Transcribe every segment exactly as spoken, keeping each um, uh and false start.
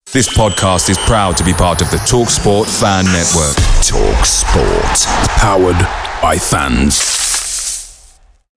This podcast is proud to be part of the TalkSport Fan Network. TalkSport. Powered by fans.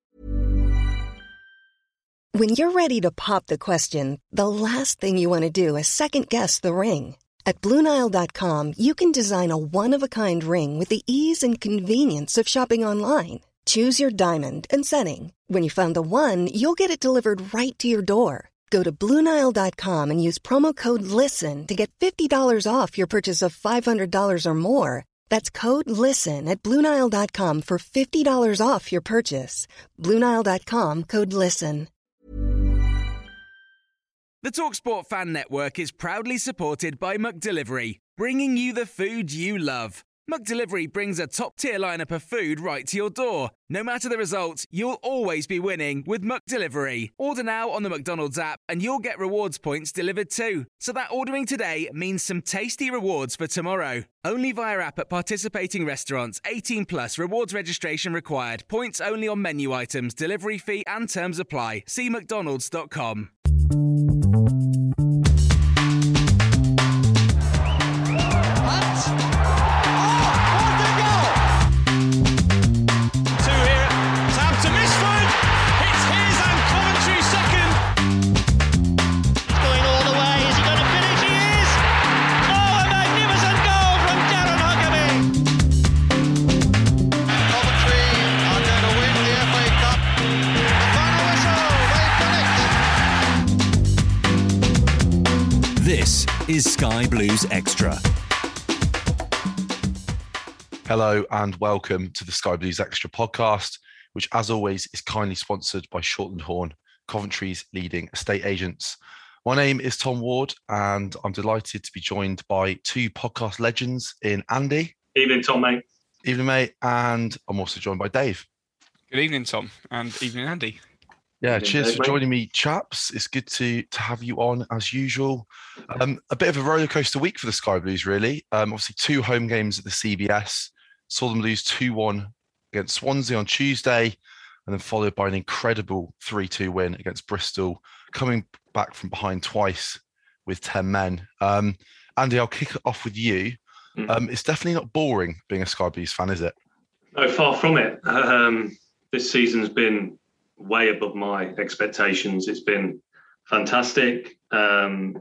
When you're ready to pop the question, the last thing you want to do is second-guess the ring. At Blue Nile dot com, you can design a one-of-a-kind ring with the ease and convenience of shopping online. Choose your diamond and setting. When you find the one, you'll get it delivered right to your door. Go to Blue Nile dot com and use promo code LISTEN to get fifty dollars off your purchase of five hundred dollars or more. That's code LISTEN at Blue Nile dot com for fifty dollars off your purchase. Blue Nile dot com, code LISTEN. The TalkSport Fan Network is proudly supported by McDelivery, bringing you the food you love. McDelivery brings a top-tier lineup of food right to your door. No matter the result, you'll always be winning with McDelivery. Order now on the McDonald's app and you'll get rewards points delivered too. So that ordering today means some tasty rewards for tomorrow. Only via app at participating restaurants. eighteen plus, rewards registration required. Points only on menu items, delivery fee and terms apply. See mcdonalds dot com. This is Sky Blues Extra. Hello and welcome to the Sky Blues Extra podcast, which as always is kindly sponsored by Shortland Horn, Coventry's leading estate agents. My name is Tom Ward and I'm delighted to be joined by two podcast legends in Andy. Evening, Tom, mate. Evening, mate. And I'm also joined by Dave. Good evening, Tom, and evening, Andy. Yeah, Evening, cheers Dave, for mate. joining me, chaps. It's good to to have you on as usual. Um, a bit of a rollercoaster week for the Sky Blues, really. Um, obviously, two home games at the C B S. Saw them lose two one against Swansea on Tuesday, and then followed by an incredible three two win against Bristol, coming back from behind twice with ten men. Um, Andy, I'll kick it off with you. Mm. Um, it's definitely not boring being a Sky Blues fan, is it? No, far from it. Um, this season's been way above my expectations. It's been fantastic. Um,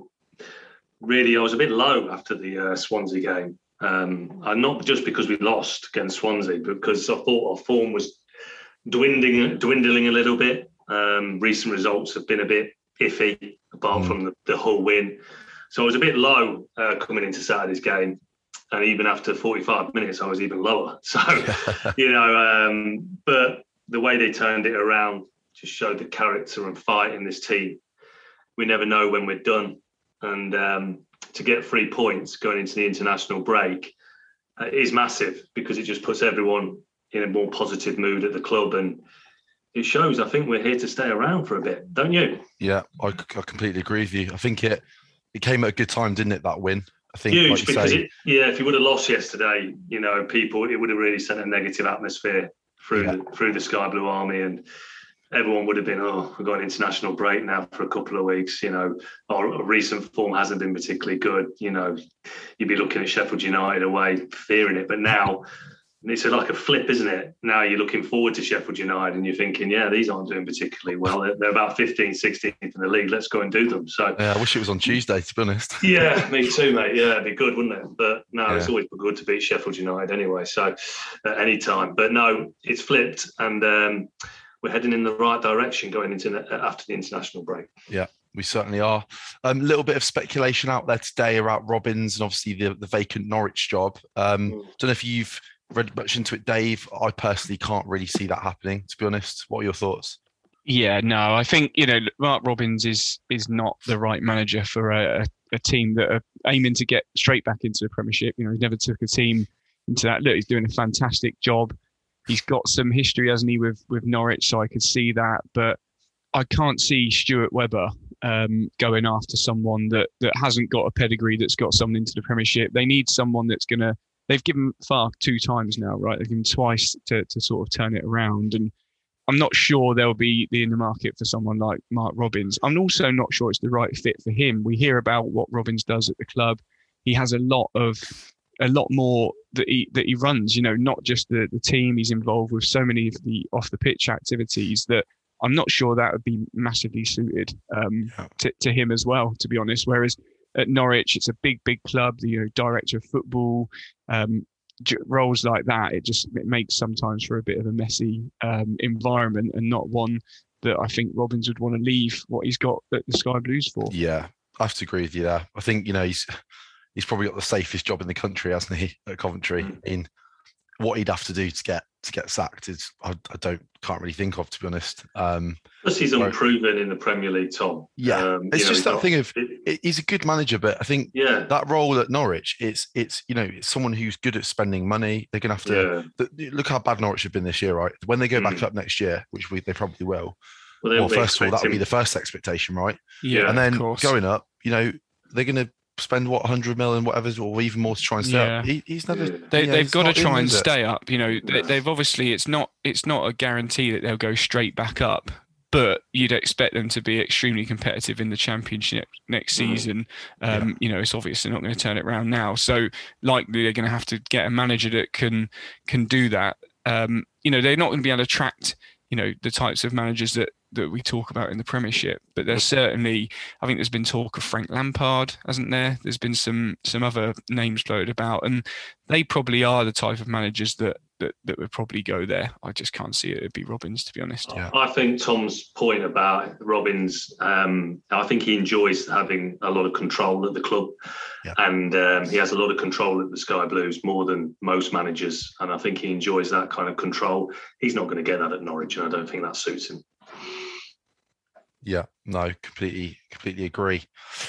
really, I was a bit low after the uh, Swansea game. Um, and not just because we lost against Swansea, but because I thought our form was dwindling, dwindling a little bit. Um, recent results have been a bit iffy, apart mm. from the, the Hull win. So I was a bit low uh, coming into Saturday's game. And even after forty-five minutes, I was even lower. So, you know, um, but the way they turned it around just showed the character and fight in this team. We never know when we're done. And um, to get three points going into the international break uh, is massive, because it just puts everyone in a more positive mood at the club. And it shows, I think we're here to stay around for a bit, don't you? Yeah, I, I completely agree with you. I think it, it came at a good time, didn't it, that win? I think, Huge, like you because say, it, yeah, if you would have lost yesterday, you know, people, it would have really sent a negative atmosphere through Yeah. the, through the Sky Blue Army, and everyone would have been, oh, we've got an international break now for a couple of weeks. You know, our, our recent form hasn't been particularly good. You know, you'd be looking at Sheffield United away, fearing it. But now it's like a flip, isn't it? Now you're looking forward to Sheffield United and you're thinking, yeah, these aren't doing particularly well. They're, they're about fifteenth, sixteenth in the league. Let's go and do them. So yeah, I wish it was on Tuesday, to be honest. yeah, me too, mate. Yeah, it'd be good, wouldn't it? But no, Yeah. it's always good to beat Sheffield United anyway. So at any time. But no, it's flipped, and um, we're heading in the right direction going into the, after the international break. Yeah, we certainly are. A um, little bit of speculation out there today about Robbins and obviously the, the vacant Norwich job. Um, Mm. Don't know if you've read much into it, Dave. I personally can't really see that happening, to be honest. What are your thoughts? Yeah, no, I think, you know, Mark Robbins is is not the right manager for a, a team that are aiming to get straight back into the Premiership. You know, he's never took a team into that. Look, he's doing a fantastic job. He's got some history, hasn't he, with, with Norwich, so I could see that. But I can't see Stuart Webber um, going after someone that, that hasn't got a pedigree, that's got someone into the Premiership. They need someone that's going to... They've given Farke two times now, right? They've given twice to, to sort of turn it around. And I'm not sure they'll be in the market for someone like Mark Robins. I'm also not sure it's the right fit for him. We hear about what Robins does at the club. He has a lot of a lot more that he that he runs. You know, not just the the team. He's involved with so many of the off the pitch activities that I'm not sure that would be massively suited um, yeah. to, to him as well, to be honest. Whereas at Norwich, it's a big, big club, the you know, director of football, um, roles like that. It just it makes sometimes for a bit of a messy um, environment and not one that I think Robins would want to leave what he's got at the Sky Blues for. Yeah, I have to agree with you there. I think, you know, he's he's probably got the safest job in the country, hasn't he, at Coventry? I mean, what he'd have to do to get to get sacked is I, I don't can't really think of, to be honest. Um, Plus, he's unproven in the Premier League, Tom. Yeah, um, you it's know, just that got, thing of it, he's a good manager, but I think yeah. that role at Norwich, it's it's you know it's someone who's good at spending money. They're gonna have to yeah. the, look how bad Norwich have been this year, right? When they go back mm. up next year, which we, they probably will. Well, well first of all, that would be the first expectation, right? Yeah, and then going up, you know, they're gonna spend what one hundred million, whatever, or even more to try and stay yeah. up. He, he's never. They, yeah, they've got to try in, and stay up. You know, they, they've obviously it's not it's not a guarantee that they'll go straight back up, but you'd expect them to be extremely competitive in the Championship next season. Um, yeah. You know, it's obvious they're not going to turn it around now, so likely they're going to have to get a manager that can can do that. Um, you know, they're not going to be able to attract you know the types of managers that. that we talk about in the Premiership, but there's certainly, I think there's been talk of Frank Lampard, hasn't there? There's been some some other names floated about, and they probably are the type of managers that that, that would probably go there. I just can't see it. It'd be Robins, to be honest. Yeah. I think Tom's point about Robins, um, I think he enjoys having a lot of control at the club, yeah. and um, he has a lot of control at the Sky Blues more than most managers, and I think he enjoys that kind of control. He's not going to get that at Norwich, and I don't think that suits him. Yeah, no, completely, completely agree.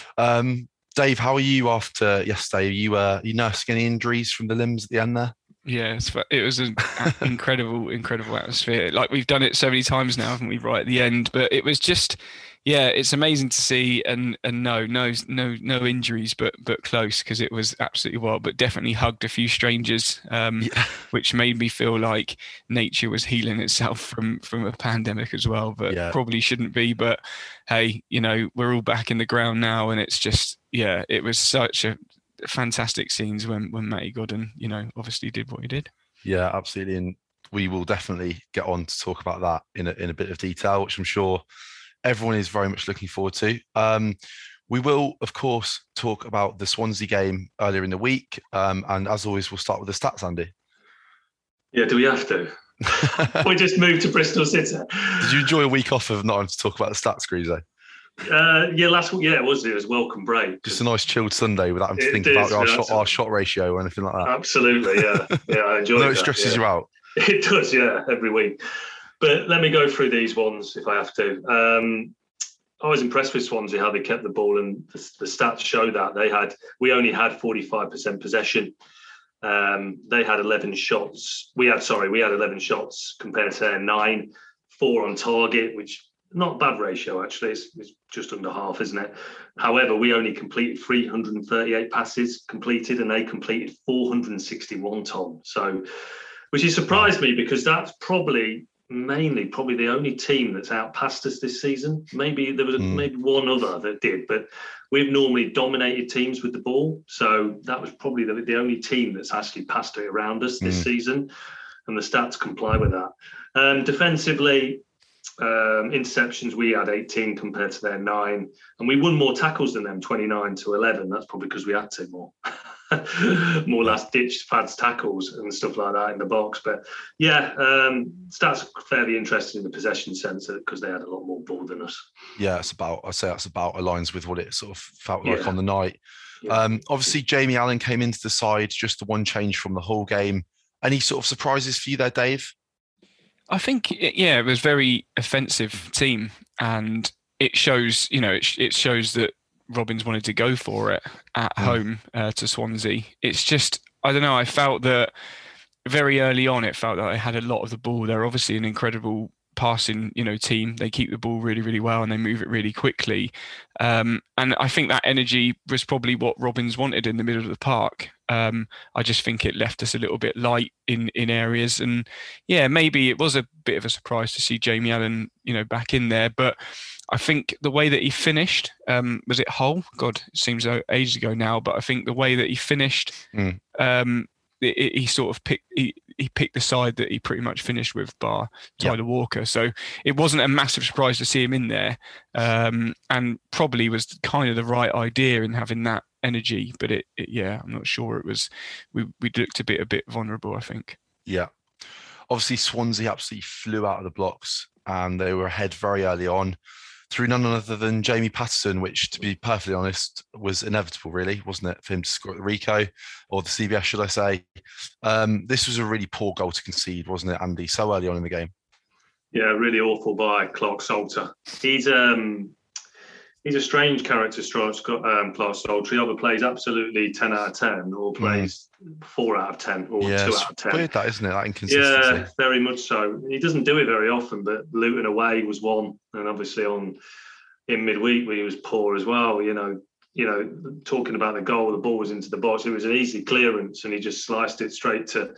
Um, Dave, how are you after yesterday? Are you uh, you nursing any injuries from the limbs at the end there? Yeah, it was an incredible, incredible atmosphere. Like we've done it so many times now, haven't we? Right at the end, but it was just, yeah, it's amazing to see. And and no, no, no, no injuries, but but close because it was absolutely wild. But definitely hugged a few strangers, um, yeah. which made me feel like nature was healing itself from from a pandemic as well. But yeah. probably shouldn't be. But hey, you know, we're all back in the ground now, and it's just, yeah, it was such a fantastic scenes when when Matty Godden, you know, obviously did what he did. Yeah, absolutely, and we will definitely get on to talk about that in a, in a bit of detail, which I'm sure everyone is very much looking forward to. Um, we will, of course, talk about the Swansea game earlier in the week, um, and as always, we'll start with the stats, Andy. Yeah, do we have to? We just moved to Bristol City. Did you enjoy a week off of not having to talk about the stats, Grizo? Uh, yeah, last week, yeah, it was. It was welcome break. Just a nice chilled Sunday without having to think is, about our, yeah, shot, our shot ratio or anything like that. Absolutely, yeah, yeah, I enjoy it. No, it stresses yeah. you out. It does, yeah, every week. But let me go through these ones if I have to. Um, I was impressed with Swansea how they kept the ball, and the, the stats show that they had. We only had forty-five percent possession. Um, they had eleven shots. We had sorry, we had eleven shots compared to their nine, four on target, which. Not a bad ratio, actually. It's, it's just under half, isn't it? However, we only completed three hundred thirty-eight passes completed, and they completed four hundred sixty-one, Tom. So, which has surprised me because that's probably mainly probably the only team that's outpassed us this season. Maybe there was mm. maybe one other that did, but we've normally dominated teams with the ball. So that was probably the, the only team that's actually passed it around us this mm. season, and the stats comply with that. Um, defensively, Um, interceptions, we had eighteen compared to their nine, and we won more tackles than them, twenty-nine to eleven. That's probably because we had to more more last ditch fads tackles and stuff like that in the box. But yeah, um, stats are fairly interesting in the possession sense because they had a lot more ball than us. Yeah, it's about I'd say that's about aligns with what it sort of felt like yeah. on the night. Yeah. Um, obviously, Jamie Allen came into the side, just the one change from the whole game. Any sort of surprises for you there, Dave? I think, yeah, it was a very offensive team, and it shows, you know, it, it shows that Robins wanted to go for it at mm. home uh, to Swansea. It's just, I don't know, I felt that very early on, it felt that they had a lot of the ball. They're obviously an incredible passing, you know, team. They keep the ball really, really well, and they move it really quickly. Um, and I think that energy was probably what Robins wanted in the middle of the park. Um, I just think it left us a little bit light in in areas, and yeah, maybe it was a bit of a surprise to see Jamie Allen, you know, back in there. But I think the way that he finished, um, was it Hull? God, it seems ages ago now. But I think the way that he finished, mm. um, it, it, he sort of picked he, he picked the side that he pretty much finished with, bar Tyler yep. Walker. So it wasn't a massive surprise to see him in there, um, and probably was kind of the right idea in having that energy. But it, it yeah, I'm not sure it was. We we looked a bit a bit vulnerable, I think. Yeah, obviously Swansea absolutely flew out of the blocks, and they were ahead very early on through none other than Jamie Patterson, which, to be perfectly honest, was inevitable, really, wasn't it, for him to score at the Rico, or the C B S, should I say. Um, this was a really poor goal to concede, wasn't it, Andy, so early on in the game? Yeah, really awful by Clark Salter. He's um, he's a strange character, um, Clark Salter. He either plays absolutely ten out of ten or plays mm. four out of ten or yeah, two out of ten. Weird that, isn't it, that inconsistency? Yeah, very much so. He doesn't do it very often, but Luton away was one, and obviously on in midweek where he was poor as well. You know, you know, talking about the goal, the ball was into the box. It was an easy clearance, and he just sliced it straight to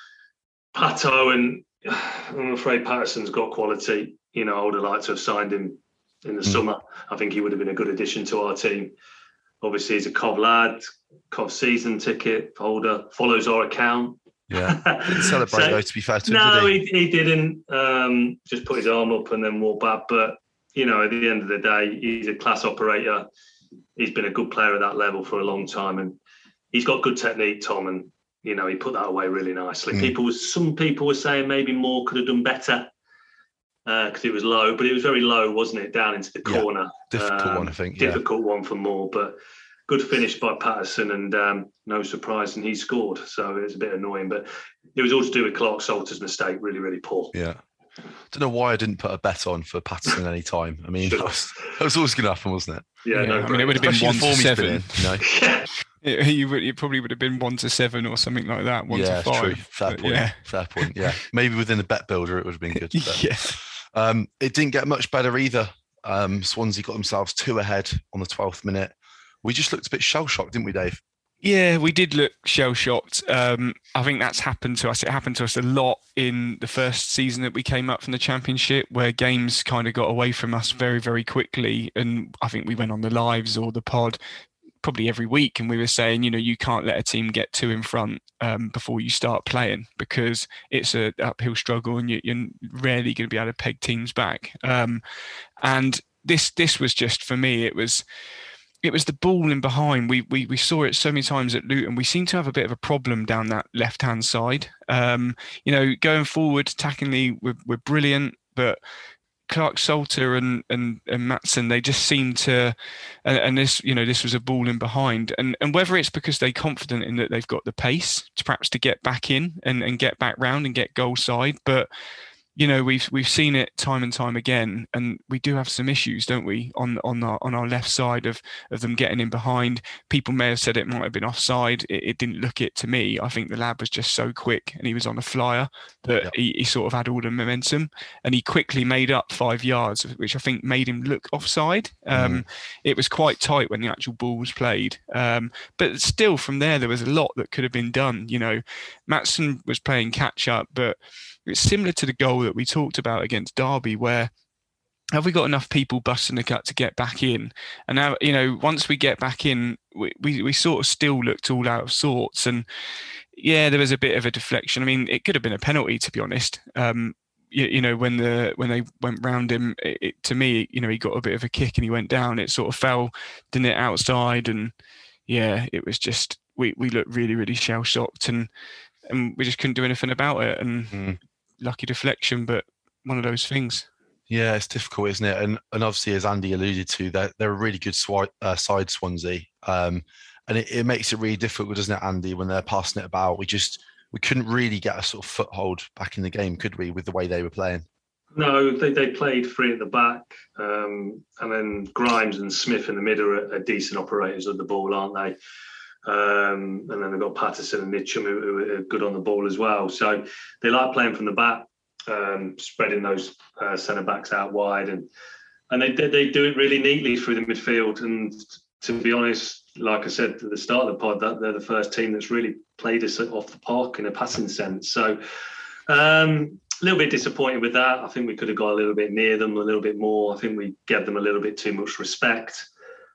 Pato. And I'm afraid Patterson's got quality. You know, I would have liked to have signed him in the mm. summer. I think he would have been a good addition to our team. Obviously, he's a Cov lad, Cov season ticket holder, follows our account. Yeah, didn't celebrate so, though, to be fair to him, no, did he? he, he didn't. Um, just put his arm up and then walk back. But, you know, at the end of the day, he's a class operator. He's been a good player at that level for a long time. And he's got good technique, Tom. And, you know, he put that away really nicely. Mm. People was Some people were saying maybe Moore could have done better because uh, it was low. But it was very low, wasn't it, down into the corner. Yeah, difficult um, one, I think. Yeah. Difficult one for Moore. But good finish by Patterson, and um, no surprise, and he scored. So it was a bit annoying, but it was all to do with Clark Salter's mistake. Really, really poor. Yeah. Don't know why I didn't put a bet on for Patterson any time. I mean, that was, that was always going to happen, wasn't it? Yeah, yeah no, I mean, it would have been one to seven. In, you know? yeah. It, you would, it probably would have been one to seven or something like that. One yeah, to five. True. Fair but, point. Yeah. Fair point. Yeah, maybe within the bet builder, it would have been good. But, yeah. Um, it didn't get much better either. Um, Swansea got themselves two ahead on the twelfth minute. We just looked a bit shell-shocked, didn't we, Dave? Yeah, we did look shell-shocked. Um, I think that's happened to us. It happened to us a lot in the first season that we came up from the Championship, where games kind of got away from us very, very quickly. And I think we went on the lives or the pod probably every week, and we were saying, you know, you can't let a team get two in front um, before you start playing, because it's a uphill struggle and you, you're rarely going to be able to peg teams back. Um, and this this was just, for me, it was... It was the ball in behind. We we we saw it so many times at Luton. We seem to have a bit of a problem down that left-hand side. Um, you know, going forward, attackingly, we're, we're brilliant, but Clark Salter and and and Maatsen, they just seem to, and, and this, you know, this was a ball in behind. And and whether it's because they're confident in that they've got the pace to perhaps to get back in and, and get back round and get goal side, but you know, we've we've seen it time and time again, and we do have some issues, don't we, on on our on our left side of of them getting in behind. People may have said it might have been offside. It, it didn't look it to me. I think the lad was just so quick, and he was on a flyer that yep. he, he sort of had all the momentum, and he quickly made up five yards, which I think made him look offside. Um, mm. It was quite tight when the actual ball was played, um, but still, from there there was a lot that could have been done. You know, Maatsen was playing catch up, but it's similar to the goal that we talked about against Derby, where have we got enough people busting the gut to get back in? And now, you know, once we get back in, we, we, we sort of still looked all out of sorts. And yeah, there was a bit of a deflection. I mean, it could have been a penalty, to be honest. Um, you, you know, when the when they went round him, it, it, to me, you know, he got a bit of a kick and he went down. It sort of fell, didn't it, outside? And yeah, it was just, we, we looked really, really shell-shocked, and and we just couldn't do anything about it. And mm. lucky deflection, but one of those things. Yeah, it's difficult, isn't it? And and obviously, as Andy alluded to, they're, they're a really good swi- uh, side, Swansea. Um, and it, it makes it really difficult, doesn't it, Andy, when they're passing it about? We just, we couldn't really get a sort of foothold back in the game, could we, with the way they were playing? No, they, they played three at the back. Um, and then Grimes and Smith in the middle are, are decent operators of the ball, aren't they? Um, and then they've got Patterson and Mitchum who, who are good on the ball as well. So they like playing from the back, um, spreading those uh, centre backs out wide, and and they they do it really neatly through the midfield. And to be honest, like I said at the start of the pod, that they're the first team that's really played us off the park in a passing sense. So um, a little bit disappointed with that. I think we could have got a little bit near them, a little bit more. I think we gave them a little bit too much respect.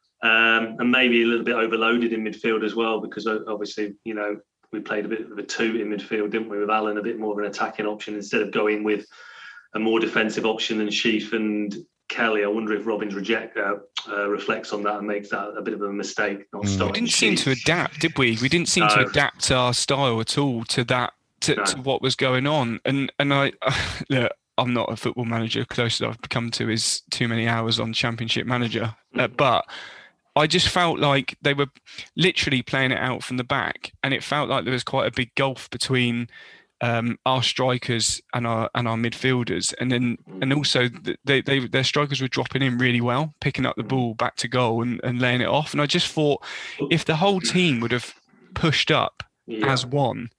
Um, and maybe a little bit overloaded in midfield as well, because obviously, you know, we played a bit of a two in midfield, didn't we, with Alan, a bit more of an attacking option instead of going with a more defensive option than Sheaf and Kelly. I wonder if Robins reject uh, uh, reflects on that and makes that a bit of a mistake. Not mm. We didn't seem to adapt, did we? We didn't seem no. to adapt our style at all to that, to, no. to what was going on. And and I look, I'm not a football manager. Closest I've come to is too many hours on Championship Manager, mm. uh, but. I just felt like they were literally playing it out from the back, and it felt like there was quite a big gulf between um, our strikers and our and our midfielders, and then and also they, they their strikers were dropping in really well, picking up the ball back to goal and, and laying it off. And I just thought if the whole team would have pushed up yeah. as one,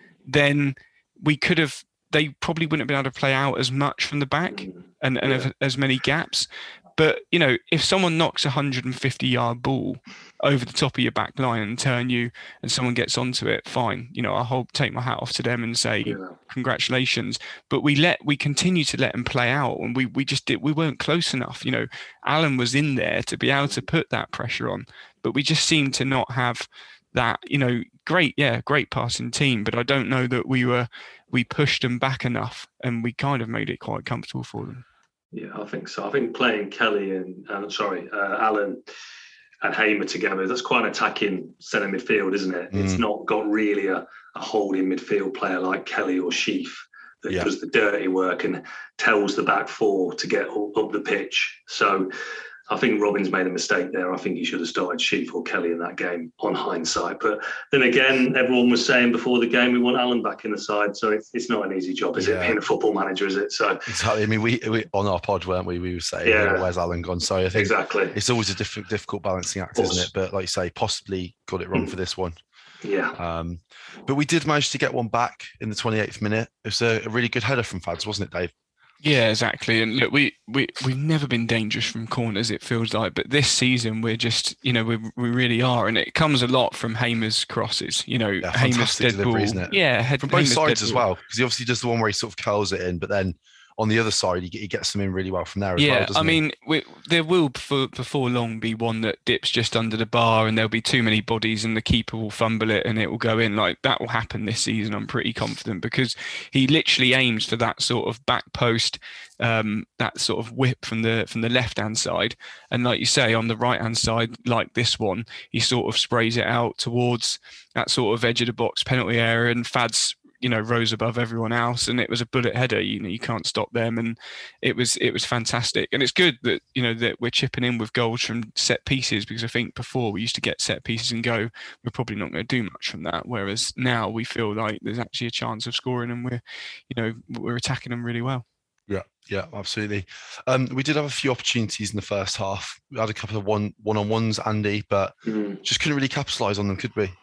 then we could have. They probably wouldn't have been able to play out as much from the back and, and yeah. have as many gaps. But, you know, if someone knocks a one hundred fifty yard ball over the top of your back line and turn you and someone gets onto it, fine. You know, I'll hold, take my hat off to them and say, yeah. congratulations. But we let, we continue to let them play out, and we, we just did, we weren't close enough. You know, Alan was in there to be able to put that pressure on, but we just seemed to not have that, you know, great, yeah, great passing team. But I don't know that we were, we pushed them back enough, and we kind of made it quite comfortable for them. Yeah, I think so. I think playing Kelly and, uh, sorry, uh, Alan and Hamer together, that's quite an attacking centre midfield, isn't it? Mm. It's not got really a, a holding midfield player like Kelly or Sheaf that yeah. does the dirty work and tells the back four to get up, up the pitch. So I think Robins made a mistake there. I think he should have started Sheaf or Kelly in that game on hindsight. But then again, everyone was saying before the game, we want Alan back in the side. So it's, it's not an easy job, is yeah. it, being a football manager, is it? So exactly. I mean, we, we on our pod, weren't we? We were saying, yeah. you know, where's Alan gone? So I think exactly. it's always a difficult, difficult balancing act, isn't it? But like you say, possibly got it wrong mm. for this one. Yeah. Um, but we did manage to get one back in the twenty-eighth minute. It was a, a really good header from Fads, wasn't it, Dave? Yeah, exactly. And look, we, we, we've never been dangerous from corners, it feels like. But this season, we're just, you know, we we really are. And it comes a lot from Hamer's crosses. You know, yeah, Hamer's dead delivery, ball. Isn't it? Yeah. Head, from both Hamer's sides as well. Because he obviously does the one where he sort of curls it in, but then on the other side, he, he gets them in really well from there as yeah, well, doesn't I mean, we, there will before, before long be one that dips just under the bar, and there'll be too many bodies and the keeper will fumble it and it will go in. Like, that will happen this season, I'm pretty confident, because he literally aims for that sort of back post, um, that sort of whip from the from the left-hand side. And like you say, on the right-hand side, like this one, he sort of sprays it out towards that sort of edge of the box penalty area, and Fads, you know, rose above everyone else, and it was a bullet header. You know, you can't stop them, and it was it was fantastic. And it's good that, you know, that we're chipping in with goals from set pieces, because I think before we used to get set pieces and go, we're probably not going to do much from that. Whereas now we feel like there's actually a chance of scoring, and we're, you know, we're attacking them really well. Yeah, yeah, absolutely. Um, we did have a few opportunities in the first half. We had a couple of one one on ones, Andy, but mm. just couldn't really capitalise on them, could we?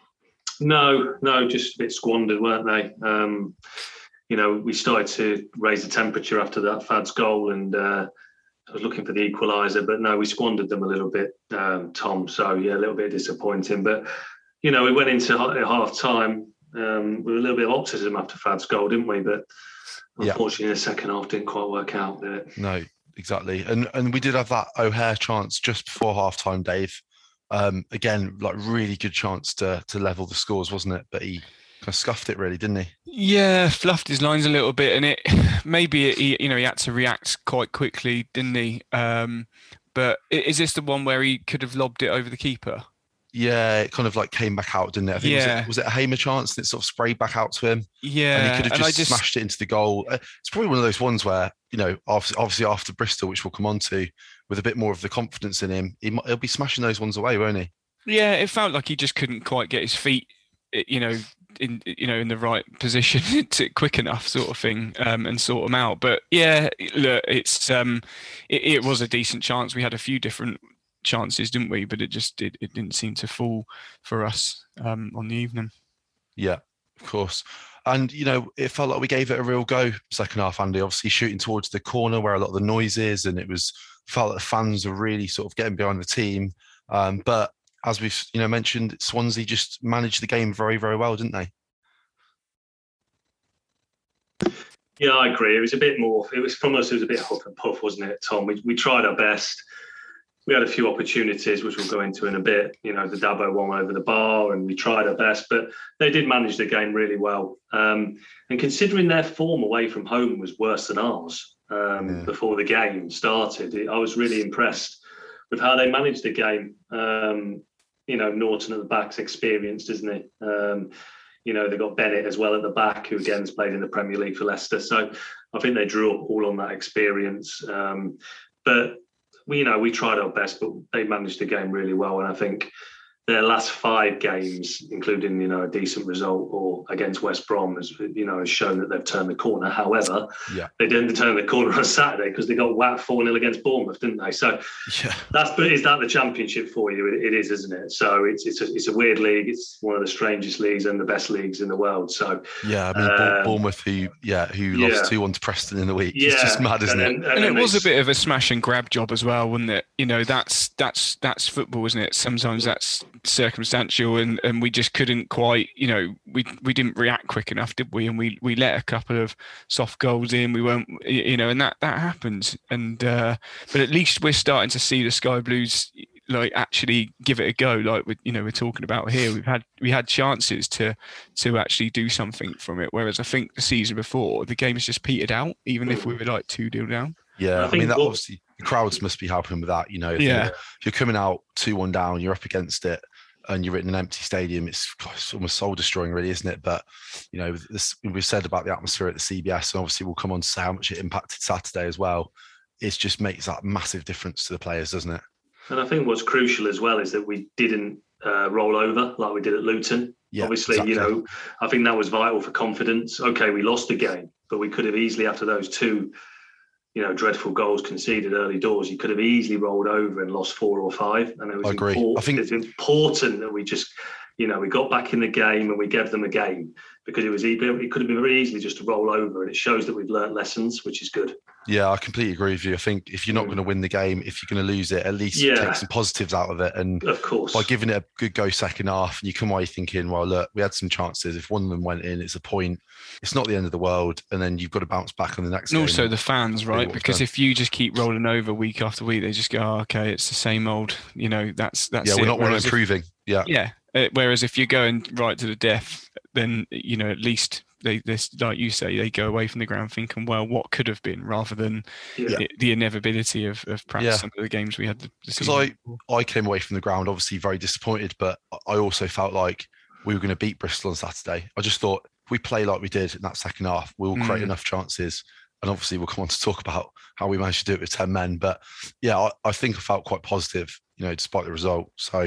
No, no, just a bit squandered, weren't they? Um, you know, we started to raise the temperature after that Fads goal, and uh, I was looking for the equaliser, but no, we squandered them a little bit, um, Tom. So, yeah, a little bit disappointing. But, you know, we went into half time um, with a little bit of optimism after Fads goal, didn't we? But unfortunately, yeah. the second half didn't quite work out, did it? No, exactly. And, and we did have that O'Hare chance just before half time, Dave. Um, again, like really good chance to to level the scores, wasn't it? But he kind of scuffed it, really, didn't he? Yeah, fluffed his lines a little bit, and it maybe he, you know, he had to react quite quickly, didn't he? Um, but is this the one where he could have lobbed it over the keeper? Yeah, it kind of like came back out, didn't it? I think yeah. was, it, was it a Hamer chance and it sort of sprayed back out to him? Yeah, and he could have just, just smashed it into the goal. It's probably one of those ones where, you know, obviously after Bristol, which we'll come on to, with a bit more of the confidence in him, he, he'll be smashing those ones away, won't he? Yeah, it felt like he just couldn't quite get his feet, you know, in you know in the right position to quick enough, sort of thing, um, and sort them out. But yeah, look, it's um, it, it was a decent chance. We had a few different chances, didn't we? But it just it, it didn't seem to fall for us um, on the evening. Yeah, of course. And, you know, it felt like we gave it a real go second half, Andy, obviously shooting towards the corner where a lot of the noise is, and it was felt that the fans were really sort of getting behind the team. Um, but as we've you know mentioned, Swansea just managed the game very, very well, didn't they? Yeah, I agree. It was a bit more. It was from us. It was a bit huff and puff, wasn't it, Tom? We we tried our best. We had a few opportunities, which we'll go into in a bit. You know, the Dabo one over the bar, and we tried our best, but they did manage the game really well. Um, and considering their form away from home was worse than ours um, yeah. before the game started, I was really impressed with how they managed the game. Um, you know, Norton at the back's experienced, isn't he? Um, you know, they got Bennett as well at the back, who again has played in the Premier League for Leicester. So I think they drew up all on that experience. Um, but we, you know, we tried our best, but they managed the game really well. And I think their last five games, including, you know, a decent result or against West Brom, has, you know, has shown that they've turned the corner. However, yeah. they didn't turn the corner on Saturday because they got whacked four nil against Bournemouth, didn't they? So yeah. that's, but is that the Championship for you? It, it is, isn't it? So it's it's a, it's a weird league. It's one of the strangest leagues and the best leagues in the world. So yeah, I mean, um, Bournemouth, who yeah, who yeah. lost two one to Preston in the week. Yeah. It's just mad, isn't and it? Then, and, and it was a bit of a smash and grab job as well, wasn't it? You know, that's that's that's football, isn't it? Sometimes that's circumstantial, and, and we just couldn't quite, you know, we we didn't react quick enough, did we? And we we let a couple of soft goals in. We weren't, you know, and that that happens. And uh, but at least we're starting to see the Sky Blues like actually give it a go. Like we, you know, we're talking about here. We've had we had chances to to actually do something from it. Whereas I think the season before, the game's just petered out, even if we were like two nil down. Yeah, I, I mean that what, obviously the crowds must be helping with that. You know, if yeah. you're, if you're coming out two one down, you're up against it, and you're in an empty stadium, it's, it's almost soul destroying, really, isn't it? But you know, this we've said about the atmosphere at the C B S, and obviously we'll come on to say how much it impacted Saturday as well. It just makes that massive difference to the players, doesn't it? And I think what's crucial as well is that we didn't uh, roll over like we did at Luton. Yeah, obviously, exactly. You know, I think that was vital for confidence. Okay, we lost the game, but we could have easily, after those two, you know, dreadful goals conceded early doors, you could have easily rolled over and lost four or five. And it was I agree. Important, I think it's important that we just, you know, we got back in the game and we gave them a game, because it was it could have been very easily just to roll over, and it shows that we've learnt lessons, which is good. Yeah, I completely agree with you. I think if you're not mm. going to win the game, if you're going to lose it, at least yeah. take some positives out of it. And of course, by giving it a good go second half, and you come away thinking, well, look, we had some chances. If one of them went in, it's a point. It's not the end of the world. And then you've got to bounce back on the next and game. Also the fans, right? Because done. if you just keep rolling over week after week, they just go, oh, okay, it's the same old, you know, that's that's yeah, it. we're not Whereas improving. If, yeah. Yeah. Uh, whereas if you're going right to the death, then, you know, at least they, this, like you say, they go away from the ground thinking, well, what could have been, rather than yeah. the, the inevitability of, of perhaps yeah. some of the games we had. Because I, I came away from the ground obviously very disappointed, but I also felt like we were going to beat Bristol on Saturday. I just thought if we play like we did in that second half, we'll create mm. enough chances. And obviously we'll come on to talk about how we managed to do it with ten men. But yeah, I, I think I felt quite positive, you know, despite the result. So,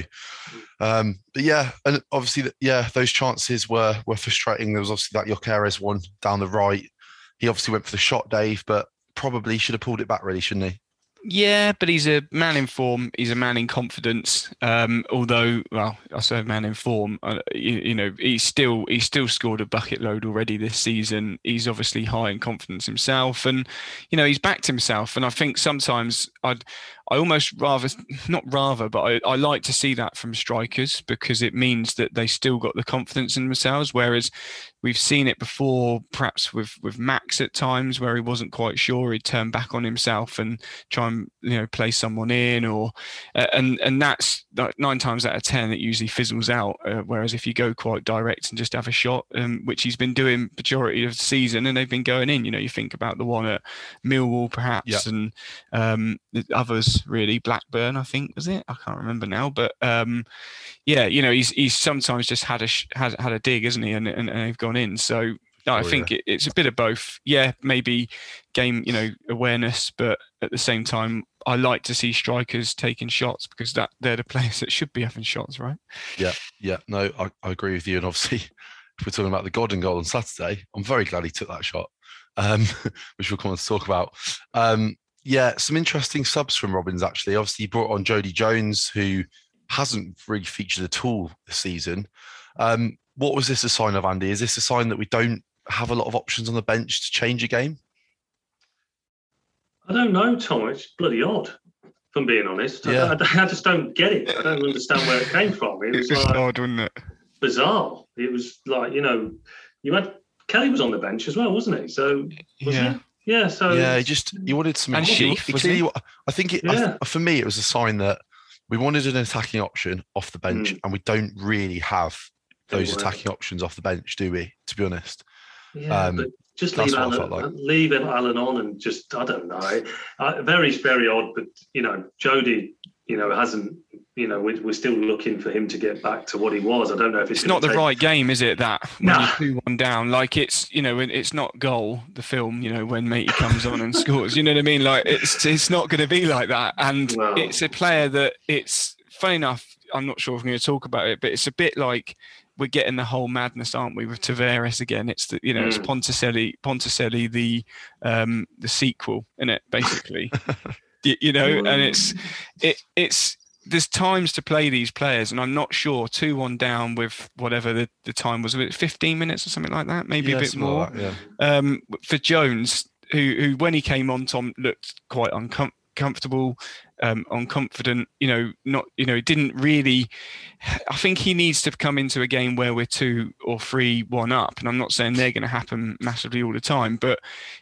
um, but yeah, and obviously, yeah, those chances were were frustrating. There was obviously that Gyökeres one down the right. He obviously went for the shot, Dave, but probably should have pulled it back, really, shouldn't he? Yeah, but he's a man in form. He's a man in confidence. Um, although, well, I say man in form. Uh, you, you know, he's still he's still scored a bucket load already this season. He's obviously high in confidence himself, and you know he's backed himself. And I think sometimes I'd I almost rather not rather, but I, I like to see that from strikers, because it means that they still got the confidence in themselves. Whereas we've seen it before, perhaps with with Max at times, where he wasn't quite sure, he'd turn back on himself and try and you know play someone in, or uh, and and that's like nine times out of ten it usually fizzles out. Uh, whereas if you go quite direct and just have a shot, um, which he's been doing majority of the season, and they've been going in. You know, you think about the one at Millwall perhaps, yeah. and um, the others. Really, Blackburn, I think, was it? I can't remember now, but um, yeah, you know, he's he's sometimes just had a had had a dig, isn't he? And and, and they've gone in. So no, I oh, think yeah. it, it's a bit of both. Yeah, maybe game, you know, awareness, but at the same time, I like to see strikers taking shots, because that they're the players that should be having shots, right? Yeah, yeah, no, I, I agree with you. And obviously, if we're talking about the Godden goal on Saturday, I'm very glad he took that shot, um, which we'll come on to talk about. Um, Yeah, some interesting subs from Robins, actually. Obviously, he brought on Jody Jones, who hasn't really featured at all this season. Um, what was this a sign of, Andy? Is this a sign that we don't have a lot of options on the bench to change a game? I don't know, Tom. It's bloody odd. I'm being honest. Yeah. I, I, I just don't get it. I don't understand where it came from. It was It's like odd, wasn't it? bizarre. It was like, you know, you had Kelly was on the bench as well, wasn't he? So was Yeah. he? Yeah. So Yeah, he just he wanted some. And he- Sheaf, he was clearly he? wa- I think it, I th- Yeah. for me it was a sign that we wanted an attacking option off the bench, Mm. and we don't really have those Don't worry. attacking options off the bench, do we? To be honest, Yeah, Um, but just that's leave what I Alan, felt like. leave Alan on and just, I don't know. I, very, very odd, but, you know, Jody, you know, hasn't, you know, we're, we're still looking for him to get back to what he was. I don't know if it's, It's not the take, right game, is it? That when Nah. you're two one down, like it's you know, it's not Goal, the film. You know, when Matey comes on and scores. You know what I mean? Like it's it's not going to be like that. And No. it's a player that it's funny enough. I'm not sure if we're going to talk about it, but it's a bit like we're getting the whole madness, aren't we, with Tavares again? It's the you know, it's Mm. Ponticelli, Ponticelli, the um the sequel, isn't it? Basically, you, you know, and it's it it's. There's times to play these players, and I'm not sure. two one down with whatever the, the time was, was it fifteen minutes or something like that, maybe Yeah, a bit something more. like that, yeah. Um, for Jones, who who when he came on, Tom looked quite uncomfortable, um, unconfident. You know, not you know, didn't really. I think he needs to come into a game where we're two or three one up, and I'm not saying they're going to happen massively all the time, but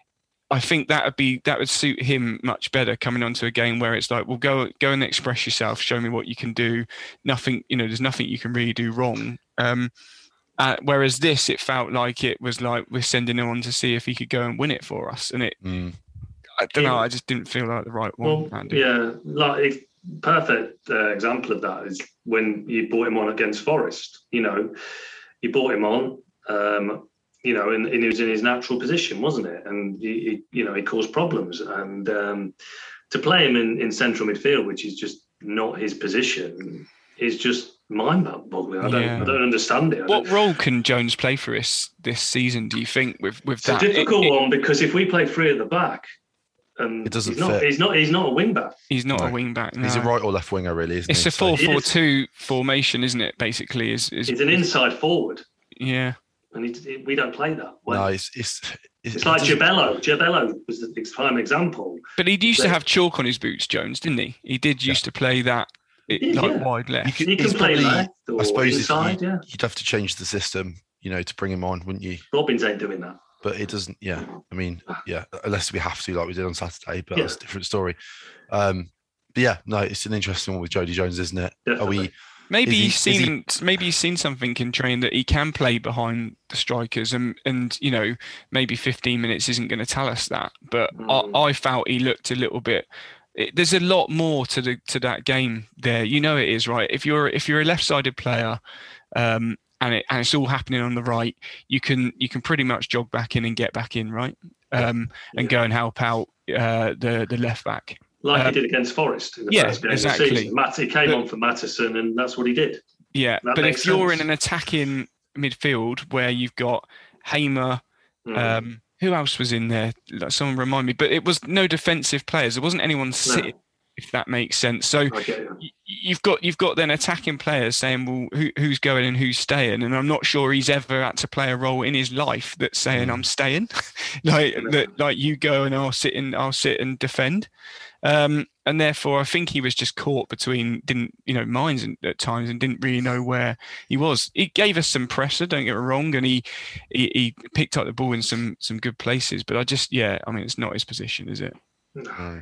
I think that would be that would suit him much better coming onto a game where it's like, well, go go and express yourself, show me what you can do. Nothing, you know, there's nothing you can really do wrong. Um, uh, whereas this, it felt like it was like we're sending him on to see if he could go and win it for us, and it. Mm. I don't know. I just didn't feel like the right one. Well, Andy. yeah, like it's perfect uh, example of that is when you brought him on against Forest. You know, you brought him on. Um, You know, and, and he was in his natural position, wasn't it? And he, he you know, he caused problems. And um, to play him in, in central midfield, which is just not his position, is just mind-boggling. I don't, Yeah. I don't understand it. I What don't- role can Jones play for us this season? Do you think with with It's that? a difficult It- it- one because if we play three at the back, and It doesn't he's not, fit. he's not, he's not a wing back. He's not No. a wing back. He's a no. right or left winger, really, isn't It's he? a So- four He four is. two formation, isn't it? Basically, is is He's an inside forward, yeah. and he, we don't play that way. No, it's it's it's it like doesn't- Jabello. Jabello was the prime example. But he used to But- have chalk on his boots, Jones, didn't he? He did used to play that it, He did, like yeah. wide left. You could- He can he's play probably- left or I suppose inside, if you, yeah. you'd have to change the system, you know, to bring him on, wouldn't you? Robbins ain't doing that. But it doesn't. Yeah, I mean, yeah, unless we have to, like we did on Saturday. But Yeah. that's a different story. Um, but yeah, no, it's an interesting one with Jody Jones, isn't it? Definitely. Are we? Maybe Is he- he's is he- seen maybe he's seen something in training that he can play behind the strikers, and and you know maybe fifteen minutes isn't going to tell us that. But Mm. I, I felt he looked a little bit. It, there's a lot more to the to that game there. You know it is, right? If you're if you're a left-sided player, um, and it and it's all happening on the right, you can you can pretty much jog back in and get back in, right? Um, and go and help out uh, the the left back. Like Uh, he did against Forest in the yeah, first game exactly. of the season. Matt, he came But- on for Matteson, and that's what he did. Yeah, That but makes if you're sense. in an attacking midfield where you've got Hamer, Mm. um, who else was in there? Like, someone remind me. But it was no defensive players. There wasn't anyone sitting, if that makes sense. So I get you. y- you've got you've got then attacking players saying, well, who, who's going and who's staying? And I'm not sure he's ever had to play a role in his life that's saying I'm staying, like that, like you go and I'll sit and I'll sit and defend. Um, and therefore, I think he was just caught between didn't you know minds and- at times and didn't really know where he was. He gave us some pressure, don't get me wrong, and he, he he picked up the ball in some some good places. But I just yeah, I mean it's not his position, is it? No.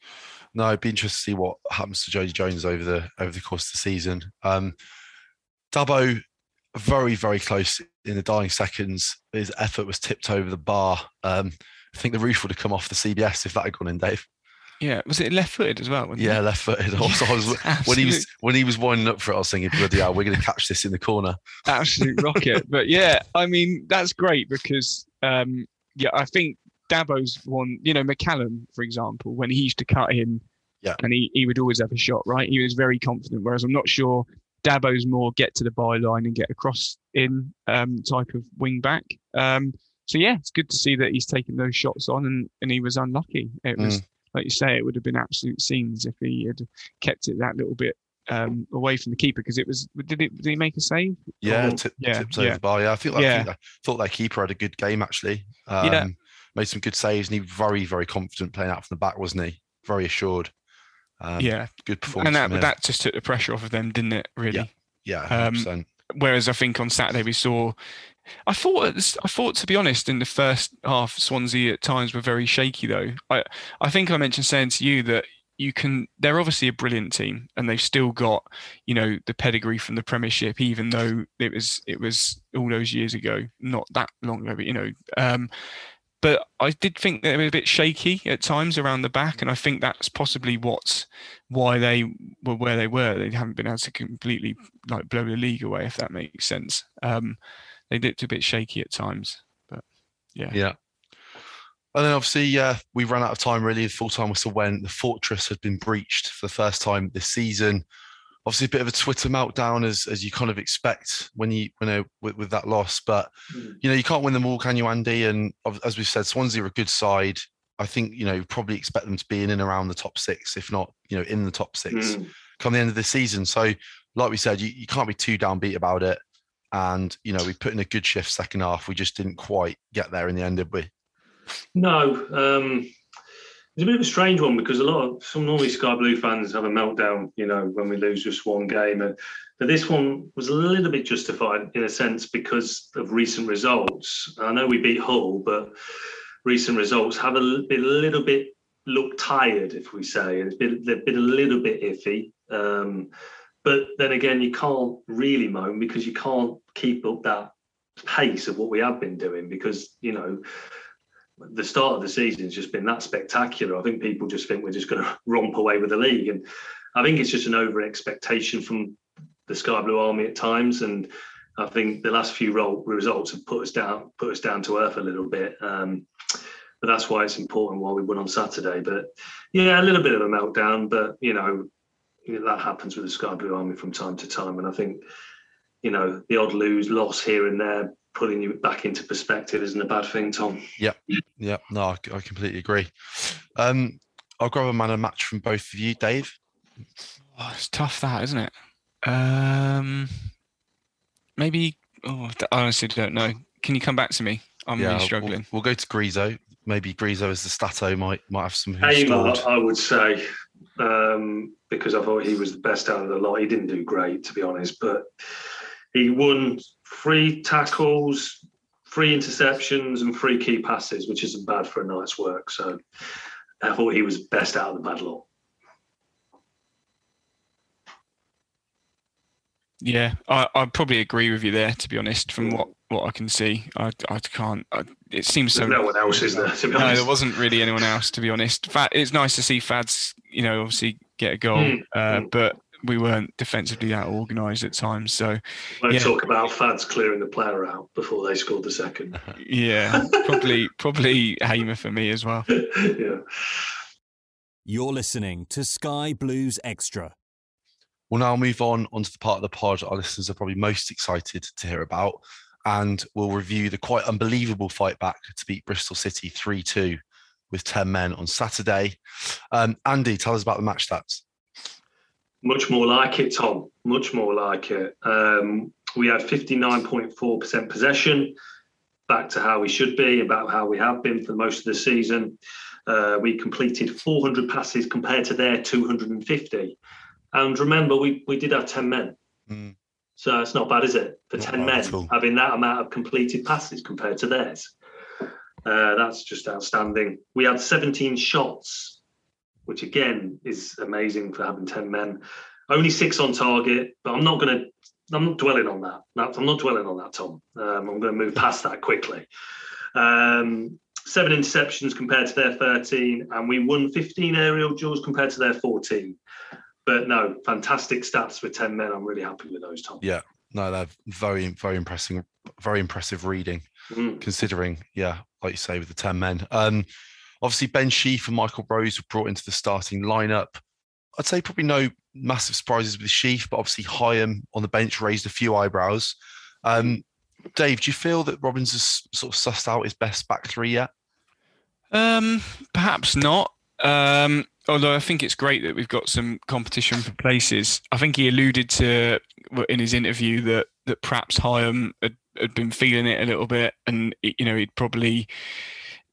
No, it'd be interesting to see what happens to Jody Jones over the over the course of the season. Um, Dubbo, very very close in the dying seconds. His effort was tipped over the bar. Um, I think the roof would have come off the C B S if that had gone in, Dave. Yeah, was it left-footed as well? wasn't Yeah, it? left-footed. Also, I was, when he was when he was winding up for it, I was thinking, bloody hell, we're going to catch this in the corner. Absolute rocket. But yeah, I mean that's great because um, yeah, I think Dabo's one. You know, McCallum, for example, when he used to cut in, Yeah. and he, he would always have a shot, right? He was very confident. Whereas I'm not sure Dabo's more get to the byline and get across in um, type of wing back. Um, so yeah, it's good to see that he's taken those shots on, and, and he was unlucky. It was like you say, it would have been absolute scenes if he had kept it that little bit um, away from the keeper because it was. Did it? Did he make a save? Yeah, Or- tip, yeah, tipped over yeah. the bar. Yeah, I think, I, Yeah. think I thought their keeper had a good game actually. Um, Yeah. Made some good saves, and he was very very confident playing out from the back, wasn't he? Very assured. Um, yeah, good performance. And that from him. that just took the pressure off of them, didn't it? Really. Yeah, yeah, one hundred percent. Um, whereas I think on Saturday we saw. I thought, I thought to be honest, in the first half, Swansea at times were very shaky. Though I, I think I mentioned saying to you that you can. They're obviously a brilliant team, and they've still got, you know, the pedigree from the Premiership, even though it was it was all those years ago, not that long ago. But you know, um, but I did think they were a bit shaky at times around the back, and I think that's possibly what's why they were where they were. They haven't been able to completely like blow the league away, if that makes sense. Um, They looked a bit shaky at times, but yeah. Yeah. And then obviously, uh, we ran out of time really. The full time whistle went. The fortress had been breached for the first time this season. Obviously, a bit of a Twitter meltdown as as you kind of expect when you you know with, with that loss. But mm. you know you can't win them all, can you, Andy? And as we've said, Swansea are a good side. I think you know you probably expect them to be in and around the top six, if not you know in the top six, mm. come the end of the season. So, like we said, you, you can't be too downbeat about it. And, you know, we put in a good shift second half. We just didn't quite get there in the end, did we? No. Um, it's a bit of a strange one because a lot of, some normally Sky Blue fans have a meltdown, you know, when we lose just one game. And, but this one was a little bit justified in a sense because of recent results. I know we beat Hull, but recent results have a, been a little bit look tired, if we say. It's been, they've been a little bit iffy. Um, But then again, you can't really moan because you can't keep up that pace of what we have been doing because, you know, the start of the season has just been that spectacular. I think people just think we're just going to romp away with the league. And I think it's just an over expectation from the Sky Blue Army at times. And I think the last few results have put us down, put us down to earth a little bit. Um, but that's why it's important why we won on Saturday. But yeah, a little bit of a meltdown, but, you know, that happens with the Sky Blue Army from time to time. And I think, you know, the odd lose loss here and there, putting you back into perspective isn't a bad thing, Tom. Yeah. Yeah. No, I, I completely agree. Um, I'll grab a man of match from both of you, Dave. Oh, it's tough that, isn't it? Um, maybe, oh, I honestly don't know. Can you come back to me? I'm yeah, really struggling. We'll, we'll go to Griso. Maybe Griso as the stato might might have some. Hamer, I would say, um, because I thought he was the best out of the lot. He didn't do great, to be honest, but he won three tackles, three interceptions, and three key passes, which isn't bad for a night's work. So I thought he was best out of the bad lot. Yeah, I I probably agree with you there. To be honest, from what, what I can see, I, I can't. I, it seems so. There's no one else, is there? To be no, honest, there wasn't really anyone else. To be honest, Fad, it's nice to see Fads, you know, obviously get a goal, mm. Uh, mm. but we weren't defensively that organised at times. So we'll yeah. talk about Fads clearing the player out before they scored the second. Yeah, probably probably Hamer for me as well. Yeah. You're listening to Sky Blues Extra. We'll now move on onto the part of the pod our listeners are probably most excited to hear about, and we'll review the quite unbelievable fight back to beat Bristol City three two with ten men on Saturday. Um, Andy, tell us about the match stats. Much more like it, Tom. Much more like it. Um, we had fifty-nine point four percent possession, back to how we should be, about how we have been for most of the season. Uh, we completed four hundred passes compared to their two hundred fifty. And remember, we, we did have ten men. Mm. So it's not bad, is it? For not ten men, having that amount of completed passes compared to theirs. Uh, that's just outstanding. We had seventeen shots, which again is amazing for having ten men. Only six on target, but I'm not going to, I'm not dwelling on that. I'm not dwelling on that, Tom. Um, I'm going to move past that quickly. Um, seven interceptions compared to their thirteen, and we won fifteen aerial duels compared to their fourteen. But no, fantastic stats for ten men. I'm really happy with those, Tom. Yeah, no, they're very, very impressive, very impressive reading, mm. considering, yeah, like you say, with the ten men. Um, obviously, Ben Sheaf and Michael Rose were brought into the starting lineup. I'd say probably no massive surprises with Sheaf, but obviously Hyam on the bench raised a few eyebrows. Um, Dave, do you feel that Robins has sort of sussed out his best back three yet? Um, perhaps not. Um, although I think it's great that we've got some competition for places. I think he alluded to in his interview that that perhaps Hyam had, had been feeling it a little bit, and you know he'd probably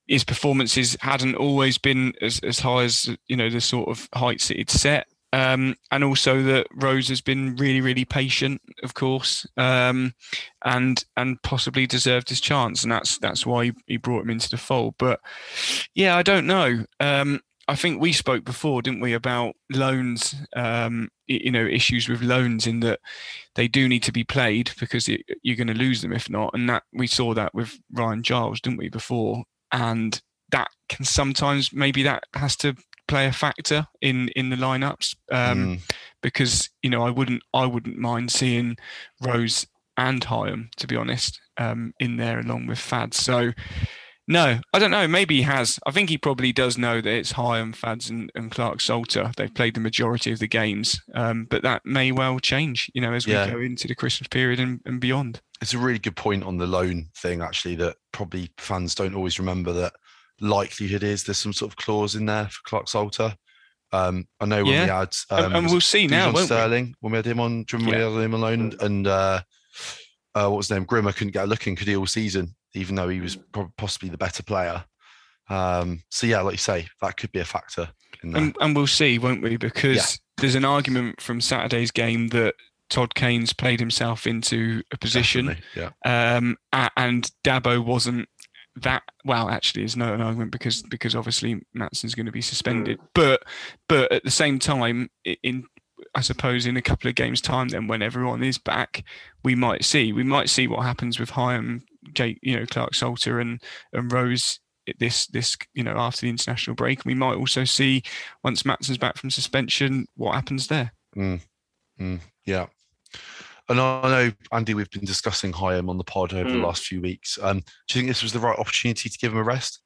his performances hadn't always been as, as high as, you know, the sort of heights that he'd set. Um, and also that Rose has been really, really patient, of course, um, and and possibly deserved his chance, and that's that's why he, he brought him into the fold. But yeah, I don't know. Um, I think we spoke before, didn't we, about loans? Um, you know, issues with loans in that they do need to be played because it, you're going to lose them if not. And that we saw that with Ryan Giles, didn't we, before? And that can sometimes maybe that has to play a factor in in the lineups um, mm. because you know I wouldn't I wouldn't mind seeing Rose and Hyam, to be honest, um, in there along with Fads. So no, I don't know. Maybe he has. I think he probably does know that it's Hyam, Fads, and, and Clarke-Salter. They've played the majority of the games, um, but that may well change. You know, as we yeah. go into the Christmas period and, and beyond. It's a really good point on the loan thing, actually. That probably fans don't always remember that. Likelihood is there's some sort of clause in there for Clarke-Salter. Um, I know when yeah. we had, um, and we'll see now, won't Sterling we? when we had him on, do you remember yeah. we had him alone, and uh, uh, what was his name? Grimmer couldn't get a look in, could he, all season, even though he was possibly the better player. Um, so yeah, like you say, that could be a factor in there. And, and we'll see, won't we? Because yeah. there's an argument from Saturday's game that Todd Keynes played himself into a position, yeah. um, and Dabo wasn't. That well, actually, is no an argument because because obviously Maatsen's going to be suspended. But but at the same time, in I suppose in a couple of games' time, then when everyone is back, we might see we might see what happens with Hyam, Jake, you know, Clarke-Salter and and Rose this this you know after the international break. We might also see once Maatsen's back from suspension what happens there. Mm. Mm. Yeah. And I know, Andy, we've been discussing Hyam on the pod over mm. the last few weeks. Um, do you think this was the right opportunity to give him a rest?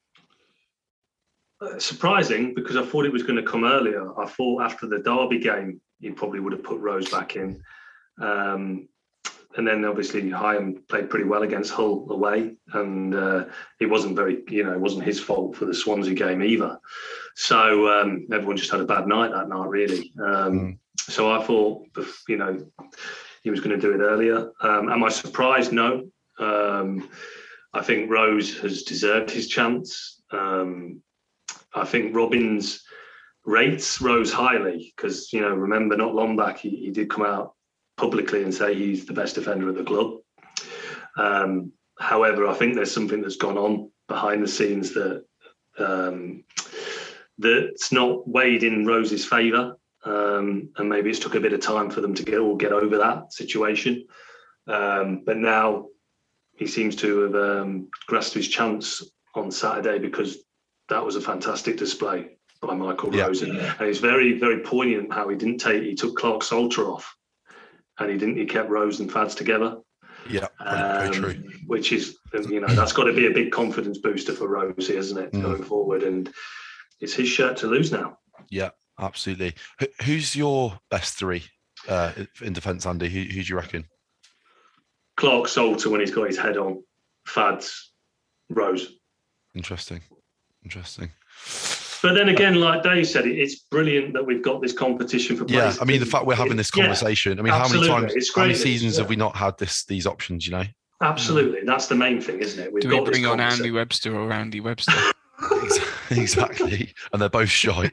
Uh, surprising, because I thought it was going to come earlier. I thought after the Derby game, you probably would have put Rose back in. Um, and then obviously Hyam played pretty well against Hull away. And uh, it wasn't very, you know, it wasn't his fault for the Swansea game either. So um, everyone just had a bad night that night, really. Um, mm. So I thought, you know, he was going to do it earlier. Um, am I surprised? No. Um, I think Rose has deserved his chance. Um, I think Robins rates Rose highly because, you know, remember not long back, he, he did come out publicly and say he's the best defender of the club. Um, however, I think there's something that's gone on behind the scenes that um, that's not weighed in Rose's favour. Um, and maybe it's took a bit of time for them to get all get over that situation. Um, but now he seems to have um, grasped his chance on Saturday because that was a fantastic display by Michael yeah. Rose. And, and it's very, very poignant how he didn't take, he took Clarke-Salter off and he didn't, he kept Rose and Fads together. Yeah, very, very um, true. Which is, you know, that's got to be a big confidence booster for Rose, isn't it, mm. going forward? And it's his shirt to lose now. Yeah. Absolutely. Who's your best three uh, in defence, Andy? Who, who do you reckon? Clarke-Salter when he's got his head on. Fads, Rose. Interesting. Interesting. But then again, like Dave said, it's brilliant that we've got this competition for players. Yeah, I mean, the fact we're having this conversation. Yeah, I mean, absolutely. how many times, it's great, how many seasons yeah. have we not had this these options, you know? Absolutely. That's the main thing, isn't it? We've Do got we bring this on Andy Webster or Andy Webster? Exactly, and they're both shy.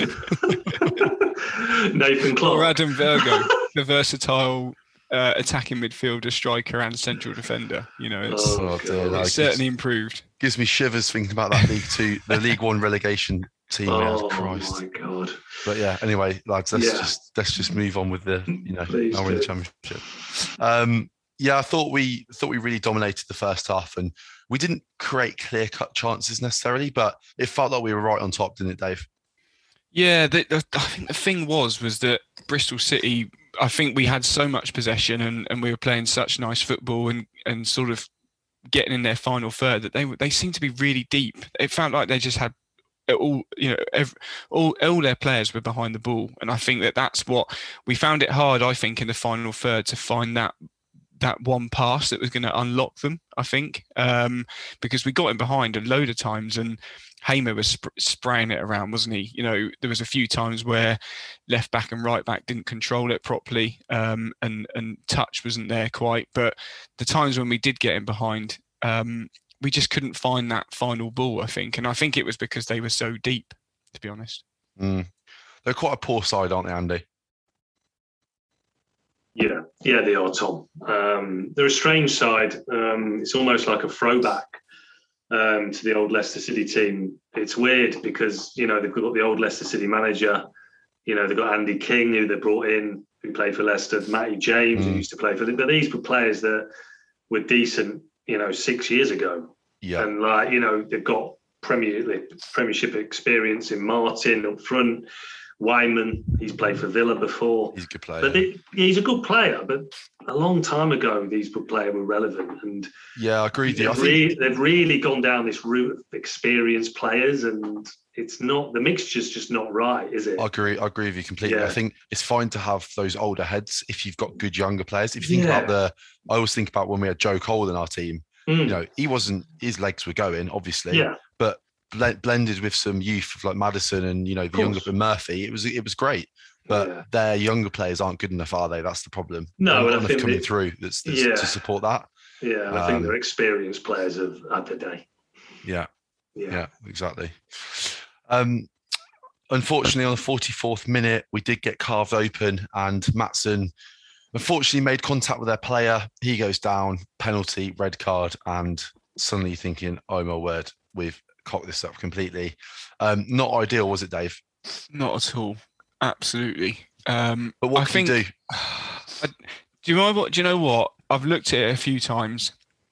Nathan Clark or Adam Virgo, the versatile uh, attacking midfielder, striker, and central defender. You know, it's, oh, dear, it's certainly improved. Gives me shivers thinking about that League Two, the League One relegation team. Oh Christ. my God! But yeah, anyway, lads, let's yeah. just let's just move on with the you know Please now we're in the Championship. Um, yeah, I thought we thought we really dominated the first half, and we didn't create clear-cut chances necessarily, but it felt like we were right on top, didn't it, Dave? Yeah, the, the, I think the thing was was that Bristol City, I think we had so much possession and, and we were playing such nice football and, and sort of getting in their final third that they they seemed to be really deep. It felt like they just had all you know every, all all their players were behind the ball, and I think that that's what we found it hard. I think in the final third to find that. that one pass that was going to unlock them, I think, um, because we got him behind a load of times and Hamer was sp- spraying it around, wasn't he? You know, there was a few times where left back and right back didn't control it properly um, and, and touch wasn't there quite. But the times when we did get him behind, um, we just couldn't find that final ball, I think. And I think it was because they were so deep, to be honest. Mm. They're quite a poor side, aren't they, Andy? Yeah, yeah, they are, Tom. Um, they're a strange side. Um, it's almost like a throwback um, to the old Leicester City team. It's weird because, you know, they've got the old Leicester City manager. You know, they've got Andy King, who they brought in, who played for Leicester, Matty James, mm. who used to play for them. But these were players that were decent, you know, six years ago. Yeah. And, like, you know, they've got Premier Premiership experience in Martin up front. Wyman, he's played for Villa before. He's a good player. But they, he's a good player. But a long time ago, these good players were relevant. And yeah, I agree with you. They've, I re- think... they've really gone down this route of experienced players, and it's not, the mixture's just not right, is it? I agree. I agree with you completely. Yeah. I think it's fine to have those older heads if you've got good younger players. If you think yeah. about the, I always think about when we had Joe Cole in our team. Mm. You know, he wasn't, his legs were going, obviously. Yeah. But blended with some youth like Maddison and, you know, the younger Murphy, it was it was great. But yeah. their younger players aren't good enough, are they? That's the problem. No, not enough coming they, through that's, that's yeah. to support that. Yeah, I um, think they're experienced players of at the day. Yeah, yeah, yeah, exactly. Um, unfortunately, on the forty-fourth minute, we did get carved open, and Maatsen unfortunately made contact with their player. He goes down, penalty, red card, and suddenly you're thinking, oh my word, we've cocked this up completely. Um, not ideal, was it, Dave? Not at all. Absolutely. Um, but what I can think, you do? I, do you know what? Do you know what? I've looked at it a few times,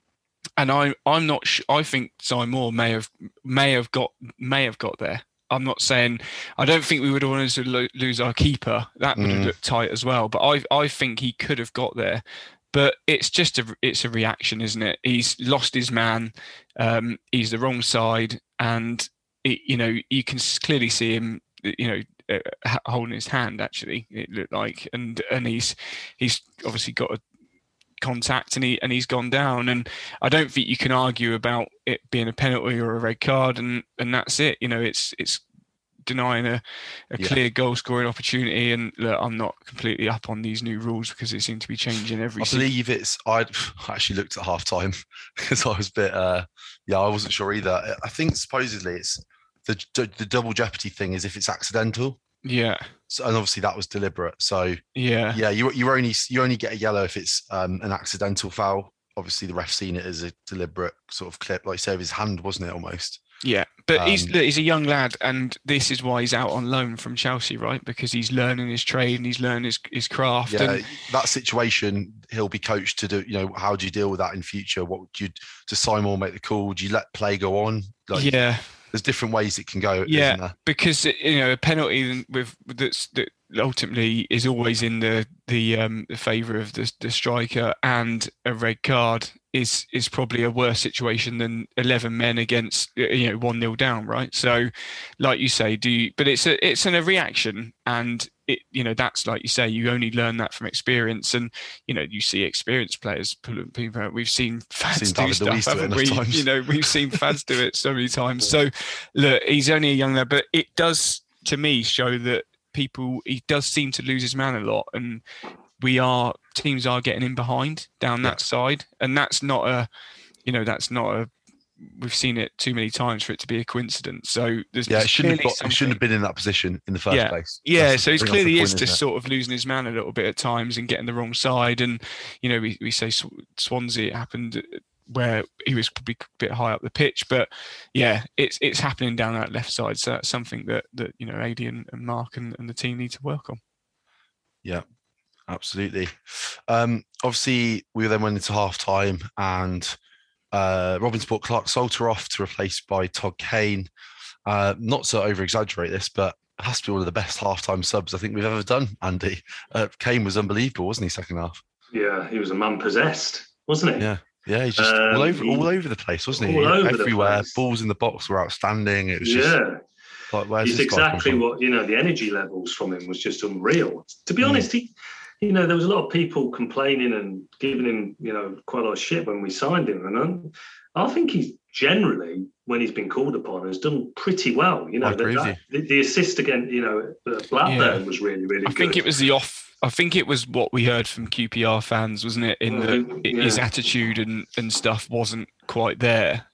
and I I'm not. Sh- I think Simon Moore may have may have got may have got there. I'm not saying. I don't think we would have wanted to lo- lose our keeper. That would have mm. looked tight as well. But I I think he could have got there. But it's just a it's a reaction, isn't it? He's lost his man. Um, he's the wrong side, and it, you know you can clearly see him. You know. Uh, holding his hand, actually, it looked like, and and he's he's obviously got a contact, and he and he's gone down, and I don't think you can argue about it being a penalty or a red card, and and that's it. You know, it's it's denying a, a yeah. clear goal scoring opportunity, and look, I'm not completely up on these new rules because they seem to be changing every. I believe it's. I actually looked at half time because I was a bit. Uh, yeah, I wasn't sure either. I think supposedly it's. The, the double jeopardy thing is if it's accidental. Yeah. So, and obviously that was deliberate. So yeah, yeah, you you only you only get a yellow if it's um, an accidental foul. Obviously the ref seen it as a deliberate sort of clip, like say of his hand, wasn't it almost? Yeah, but um, he's he's a young lad, and this is why he's out on loan from Chelsea, right? Because he's learning his trade and he's learning his, his craft. Yeah, and that situation he'll be coached to do. You know, how do you deal with that in future? What would you to Simon make the call? Do you let play go on? Like, yeah. There's different ways it can go. Yeah, isn't there? Because you know a penalty with that's that ultimately is always in the the um the favour of the the striker, and a red card is is probably a worse situation than eleven men against you know one nil down, right? So, like you say, do you, but it's a it's an, a reaction, and it you know that's like you say, you only learn that from experience, and you know you see experienced players pulling people out. We've seen fans seen do David stuff, Luiz haven't do we? times. You know we've seen fans do it so many times. So, look, he's only a young lad, but it does to me show that people he does seem to lose his man a lot, and we are teams are getting in behind down that yeah. side, and that's not a you know that's not a we've seen it too many times for it to be a coincidence. So there's yeah, it shouldn't have, got, it shouldn't have been in that position in the first yeah. place. Yeah, That's so he's clearly point, is just sort of losing his man a little bit at times and getting the wrong side. And you know, we, we say Swansea, it happened where he was probably a bit high up the pitch, but yeah, it's it's happening down that left side. So that's something that that you know, Adi and, and Mark and, and the team need to work on. Yeah. Absolutely. Um, obviously, we then went into half time, and uh, Robins brought Clark Salter off to replace by Todd Kane. Uh, not to over exaggerate this, but it has to be one of the best halftime subs I think we've ever done, Andy. Uh, Kane was unbelievable, wasn't he, second half? Yeah, he was a man possessed, wasn't he? Yeah. Yeah, he's just um, all over, all over the place, wasn't he? All over Everywhere, the place. Balls in the box were outstanding. It was just yeah. like, where's He's this guy exactly come from? what you know. The energy levels from him was just unreal. To be mm. honest, he, you know, there was a lot of people complaining and giving him, you know, quite a lot of shit when we signed him, and I, I think he's generally, when he's been called upon, has done pretty well. You know, I agree that, with that, the, the assist against, you know, Blackburn yeah. was really, really I good. I think it was the off. I think it was what we heard from Q P R fans, wasn't it? In the yeah. his attitude and, and stuff wasn't quite there.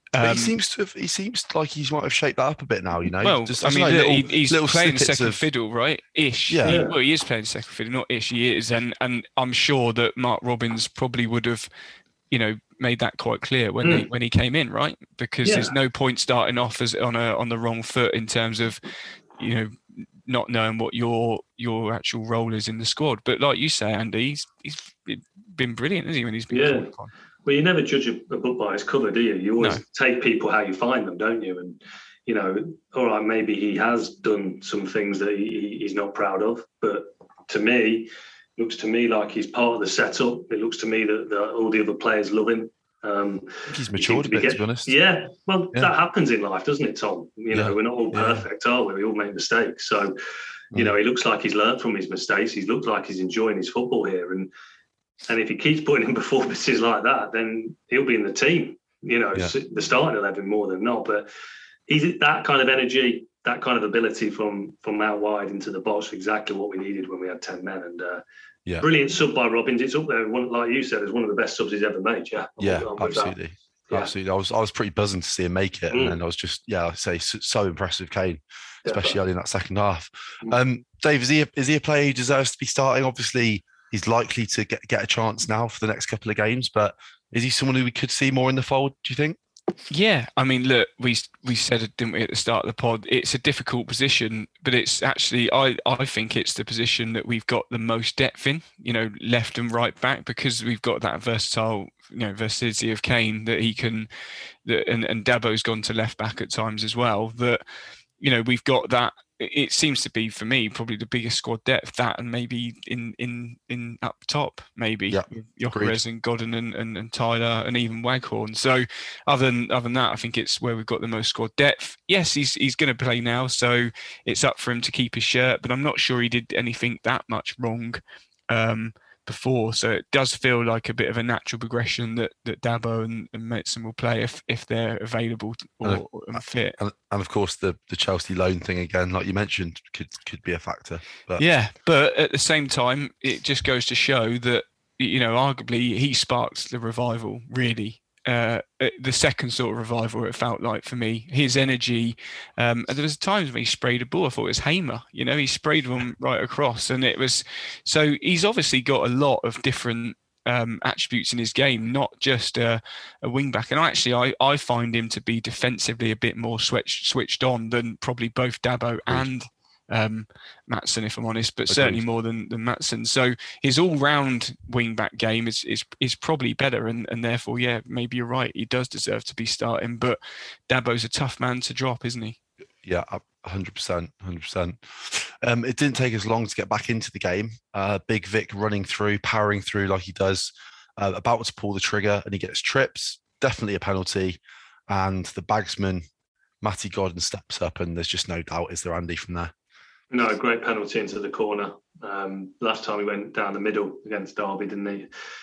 But Um, he seems to have, he seems like he might have shaped that up a bit now, you know. Well, Just, I mean, don't know, look, little, he, he's little playing snippets second of, fiddle, right? Ish. Yeah. He- Yeah. well, he is playing second fiddle, not ish. He is, and and I'm sure that Mark Robins probably would have, you know, made that quite clear when they, Mm. when he came in, right? Because Yeah. there's no point starting off as on a on the wrong foot in terms of, you know, not knowing what your your actual role is in the squad. But like you say, Andy, he's he's been brilliant, hasn't he? When he's been Yeah. called upon. Well, you never judge a, a book by its cover, do you? You always No. take people how you find them, don't you? And, you know, all right, maybe he has done some things that he, he's not proud of, but to me, looks to me like he's part of the setup. It looks to me that, that all the other players love him. Um, I think he's he matured seems a be bit, get- to be honest. Yeah, well, Yeah. that happens in life, doesn't it, Tom? You know, Yeah. we're not all Yeah. perfect, are we? We all make mistakes. So, you Mm. know, he looks like he's learned from his mistakes. He looks like he's enjoying his football here. And and if he keeps putting in performances like that, then he'll be in the team, you know, Yeah. s- the starting eleven more than not. But he's that kind of energy, that kind of ability from from out wide into the box, exactly what we needed when we had ten men. And uh, Yeah. brilliant sub by Robins. It's up there, one, like you said, as one of the best subs he's ever made. Yeah, I'm- Yeah, I'm with that. absolutely. Yeah. Absolutely. I was I was pretty buzzing to see him make it. Mm. And then I was just, yeah, I'd say so, so impressed with Kane, especially Yeah. early in that second half. Mm. Um, Dave, is he a, is he a player who deserves to be starting? Obviously, he's likely to get, get a chance now for the next couple of games, but is he someone who we could see more in the fold, do you think? Yeah, I mean, look, we we said it, didn't we, at the start of the pod? It's a difficult position, but it's actually, I I think it's the position that we've got the most depth in. You know, left and right back, because we've got that versatile, you know, versatility of Kane that he can, that and and Dabo's gone to left back at times as well. That, you know, we've got that. It seems to be, for me, probably the biggest squad depth, that and maybe in in in up top, maybe Yeah, with agreed. Gyökeres and Godden and, and, and Tyler and even Waghorn. So other than other than that, I think it's where we've got the most squad depth. Yes, he's he's going to play now, so it's up for him to keep his shirt. But I'm not sure he did anything that much wrong um, before. So it does feel like a bit of a natural progression that that Dabo and, and Maatsen will play if if they're available or, And, or and fit. And, and of course, the, the Chelsea loan thing again, like you mentioned, could could be a factor. But Yeah, but at the same time, it just goes to show that, you know, arguably he sparked the revival, really. Uh, the second sort of revival, it felt like for me. His energy, um, and there was times when he sprayed a ball, I thought it was Hamer, you know, he sprayed one right across, and it was, so he's obviously got a lot of different um, attributes in his game, not just a, a wing back. And actually, I, I find him to be defensively a bit more switched switched on than probably both Dabo and um, Maatsen, if I'm honest, but Agreed. certainly more than, than Maatsen. So his all-round wing-back game is is is probably better, and, and therefore, yeah, maybe you're right. He does deserve to be starting, but Dabo's a tough man to drop, isn't he? Yeah, one hundred percent, one hundred percent. Um, it didn't take us long to get back into the game. Uh, Big Vic running through, powering through like he does, uh, about to pull the trigger, and he gets trips. Definitely a penalty. And the bagsman, Matty Godden, steps up, and there's just no doubt, is there, Andy, from there? No, great penalty into the corner. Um, last time he went down the middle against Derby, didn't he?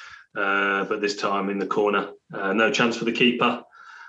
Uh, but this time in the corner. Uh, no chance for the keeper.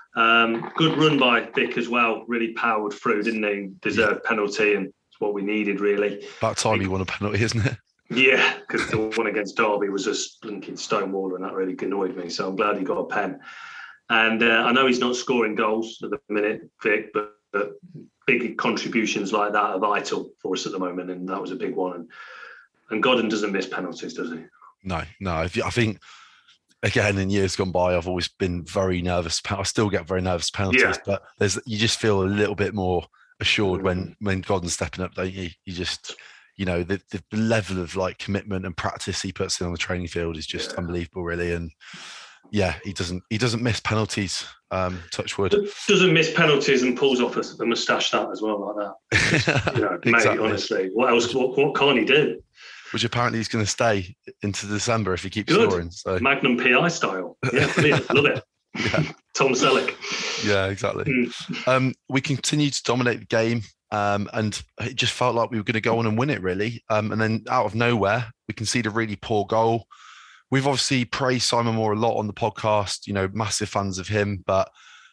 Um, good run by Vic as well. Really powered through, didn't he? Deserved penalty, and it's what we needed, really. About time he won a penalty, isn't it? Yeah, because the one against Derby was a blinking stonewall, and that really annoyed me. So I'm glad he got a pen. And uh, I know he's not scoring goals at the minute, Vic, but, but big contributions like that are vital for us at the moment, and that was a big one. And, and Godden doesn't miss penalties, does he? No, no. If you, I think, again, in years gone by, I've always been very nervous. I still get very nervous penalties, Yeah. but there's you just feel a little bit more assured when when Godden's stepping up, don't you? You just, you know, the, the level of like commitment and practice he puts in on the training field is just Yeah. unbelievable, really. And yeah, he doesn't he doesn't miss penalties. Um, touch wood. Doesn't miss penalties and pulls off a, a moustache that as well, like that. You know, Exactly. mate, honestly, what else? What, what can't he do? Which apparently he's going to stay into December if he keeps Good. scoring. So Magnum P I style. Yeah, brilliant. Love it. yeah, Tom Selleck. yeah, exactly. Mm. Um, we continued to dominate the game, um, and it just felt like we were going to go on and win it, really. Um, and then out of nowhere, we conceded a really poor goal. We've obviously praised Simon Moore a lot on the podcast, you know, massive fans of him, but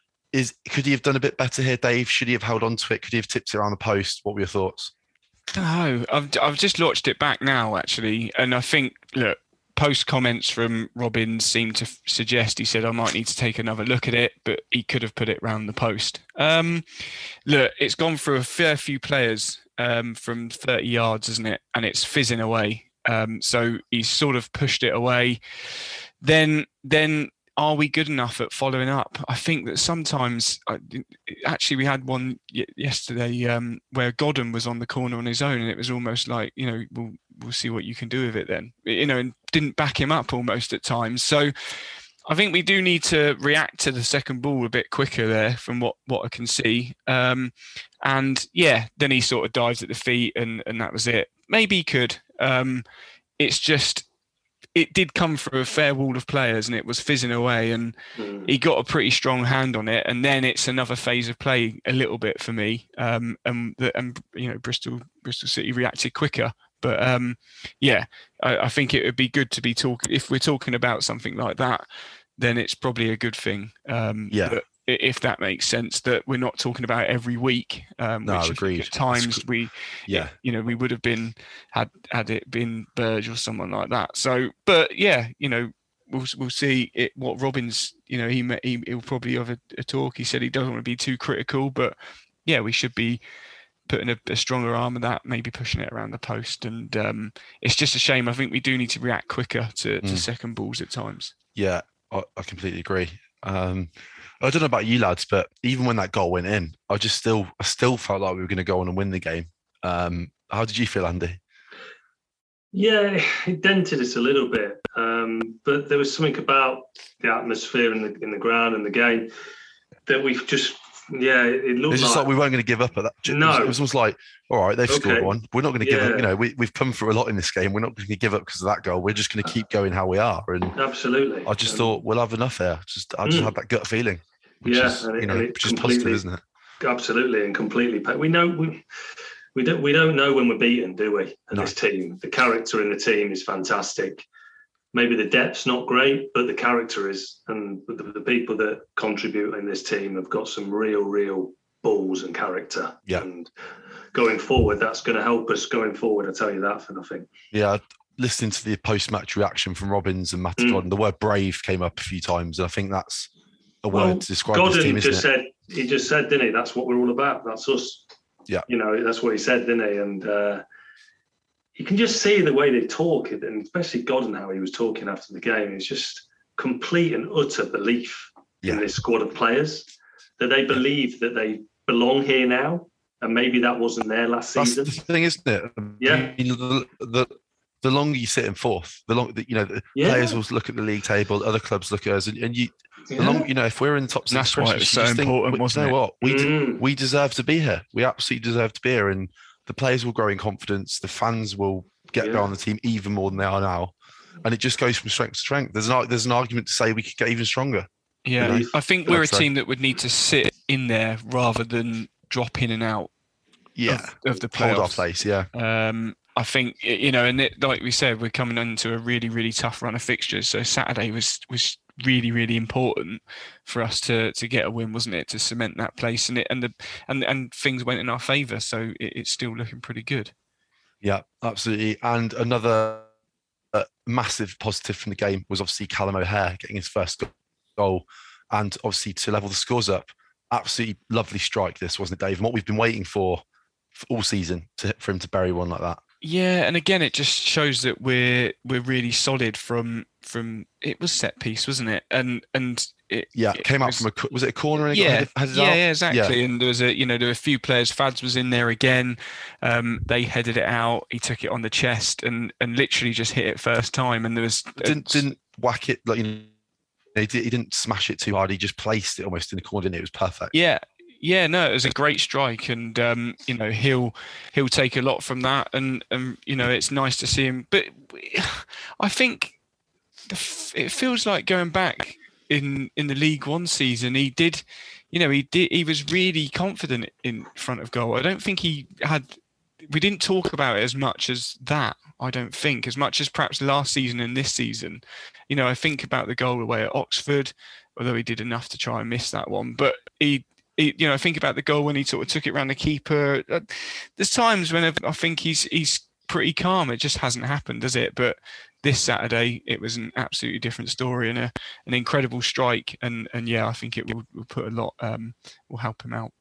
is could he have done a bit better here, Dave? Should he have held on to it? Could he have tipped it around the post? What were your thoughts? No, I've I've just watched it back now, actually, and I think, look, post comments from Robins seem to f- suggest he said I might need to take another look at it, but he could have put it round the post. Um, look, it's gone through a fair few players um, from thirty yards, isn't it? And it's fizzing away. Um, so he's sort of pushed it away. Then, then. Are we good enough at following up? I think that sometimes, actually, we had one yesterday um, where Godden was on the corner on his own, and it was almost like, you know, we'll we'll see what you can do with it then, you know, and didn't back him up almost at times. So I think we do need to react to the second ball a bit quicker there, from what what I can see. Um, and yeah, then he sort of dives at the feet, and and that was it. Maybe he could. Um, it's just. It did come through a fair wall of players, and it was fizzing away, and mm. he got a pretty strong hand on it. And then it's another phase of play a little bit for me. Um, and, the, and you know, Bristol Bristol City reacted quicker. But um, yeah, I, I think it would be good to be talking. If we're talking about something like that, then it's probably a good thing. Um, yeah. That, if that makes sense, that we're not talking about every week. Um, no, which agreed. At times we, yeah, you know, we would have been had had it been Burge or someone like that. So, but yeah, you know, we'll we'll see it. What Robins, you know, he he he'll probably have a, a talk. He said he doesn't want to be too critical, but yeah, we should be putting a, a stronger arm of that, maybe pushing it around the post. And um, it's just a shame. I think we do need to react quicker to, to mm. second balls at times. Yeah, I, I completely agree. Um, I don't know about you lads, but even when that goal went in, I just still, I still felt like we were going to go on and win the game. Um, how did you feel, Andy? Yeah, it dented us a little bit, um, but there was something about the atmosphere in the in the ground and the game that we've just, yeah, it looked it's just like, like we weren't going to give up at that. No, it was, it was almost like, all right, they've okay. scored one. We're not going to give yeah. up. You know, we we've come through a lot in this game. We're not going to give up because of that goal. We're just going to keep going how we are. And absolutely, I just um, thought we'll have enough there. Just I just mm. had that gut feeling. Which yeah, is, and it, you know, and it which is positive, isn't it? Absolutely, and completely. We know we we don't we don't know when we're beaten, do we? And no. This team, the character in the team is fantastic. Maybe the depth's not great, but the character is, and the, the people that contribute in this team have got some real, real balls and character. Yeah. And going forward, that's going to help us going forward. I tell you that for nothing. Yeah. Listening to the post-match reaction from Robins and Matty mm. Godden, the word brave came up a few times, and I think that's a word well, to describe Godden this team, isn't just it? said, he just said, didn't he? That's what we're all about. That's us. Yeah. You know, that's what he said, didn't he? And uh, you can just see the way they talk, and especially Godden, how he was talking after the game. It's just complete and utter belief yeah. in this squad of players, that they believe that they belong here now, and maybe that wasn't there last that's season. That's the thing, isn't it? Yeah. I mean, the, the, the longer you sit in fourth, the longer, you know, the yeah. players will look at the league table, other clubs look at us, and, and you, yeah. the long, you know, if we're in the top six, that's why it's so important, think, wasn't you know it? what? We, mm. de- we deserve to be here. We absolutely deserve to be here. And the players will grow in confidence. The fans will get yeah. behind the team even more than they are now. And it just goes from strength to strength. There's an, there's an argument to say we could get even stronger. Yeah, you know? I think we're a team that would need to sit in there rather than drop in and out yeah. of, of the playoffs. Hold our place, yeah. Um, I think, you know, and it, like we said, we're coming into a really, really tough run of fixtures. So Saturday was was really, really important for us to to get a win, wasn't it? To cement that place, and it and the and and things went in our favour. So it, it's still looking pretty good. Yeah, absolutely. And another uh, massive positive from the game was obviously Callum O'Hare getting his first goal, and obviously to level the scores up. Absolutely lovely strike, this, wasn't it, Dave? And what we've been waiting for, for all season to, for him to bury one like that. Yeah, and again, it just shows that we're we're really solid from from it was set piece, wasn't it? And and it yeah, it came it out was, from a was it a corner? And it yeah, got headed, yeah, out? yeah, exactly. Yeah. And there was a you know there were a few players. Fads was in there again. Um, they headed it out. He took it on the chest and and literally just hit it first time. And there was didn't didn't whack it like you know he, did, he didn't smash it too hard. He just placed it almost in the corner. Didn't it? It was perfect. Yeah. Yeah, no, it was a great strike, and um, you know he'll he'll take a lot from that, and and you know it's nice to see him. But I think the, it feels like going back in in the League One season. He did, you know, he did. He was really confident in front of goal. I don't think he had. We didn't talk about it as much as that. I don't think as much as perhaps last season and this season. You know, I think about the goal away at Oxford, although he did enough to try and miss that one, but he. You know, I think about the goal when he sort of took it around the keeper. There's times when I think he's he's pretty calm. It just hasn't happened, does it? But this Saturday, it was an absolutely different story and a, an incredible strike. And and yeah, I think it will, will put a lot, um, will help him out.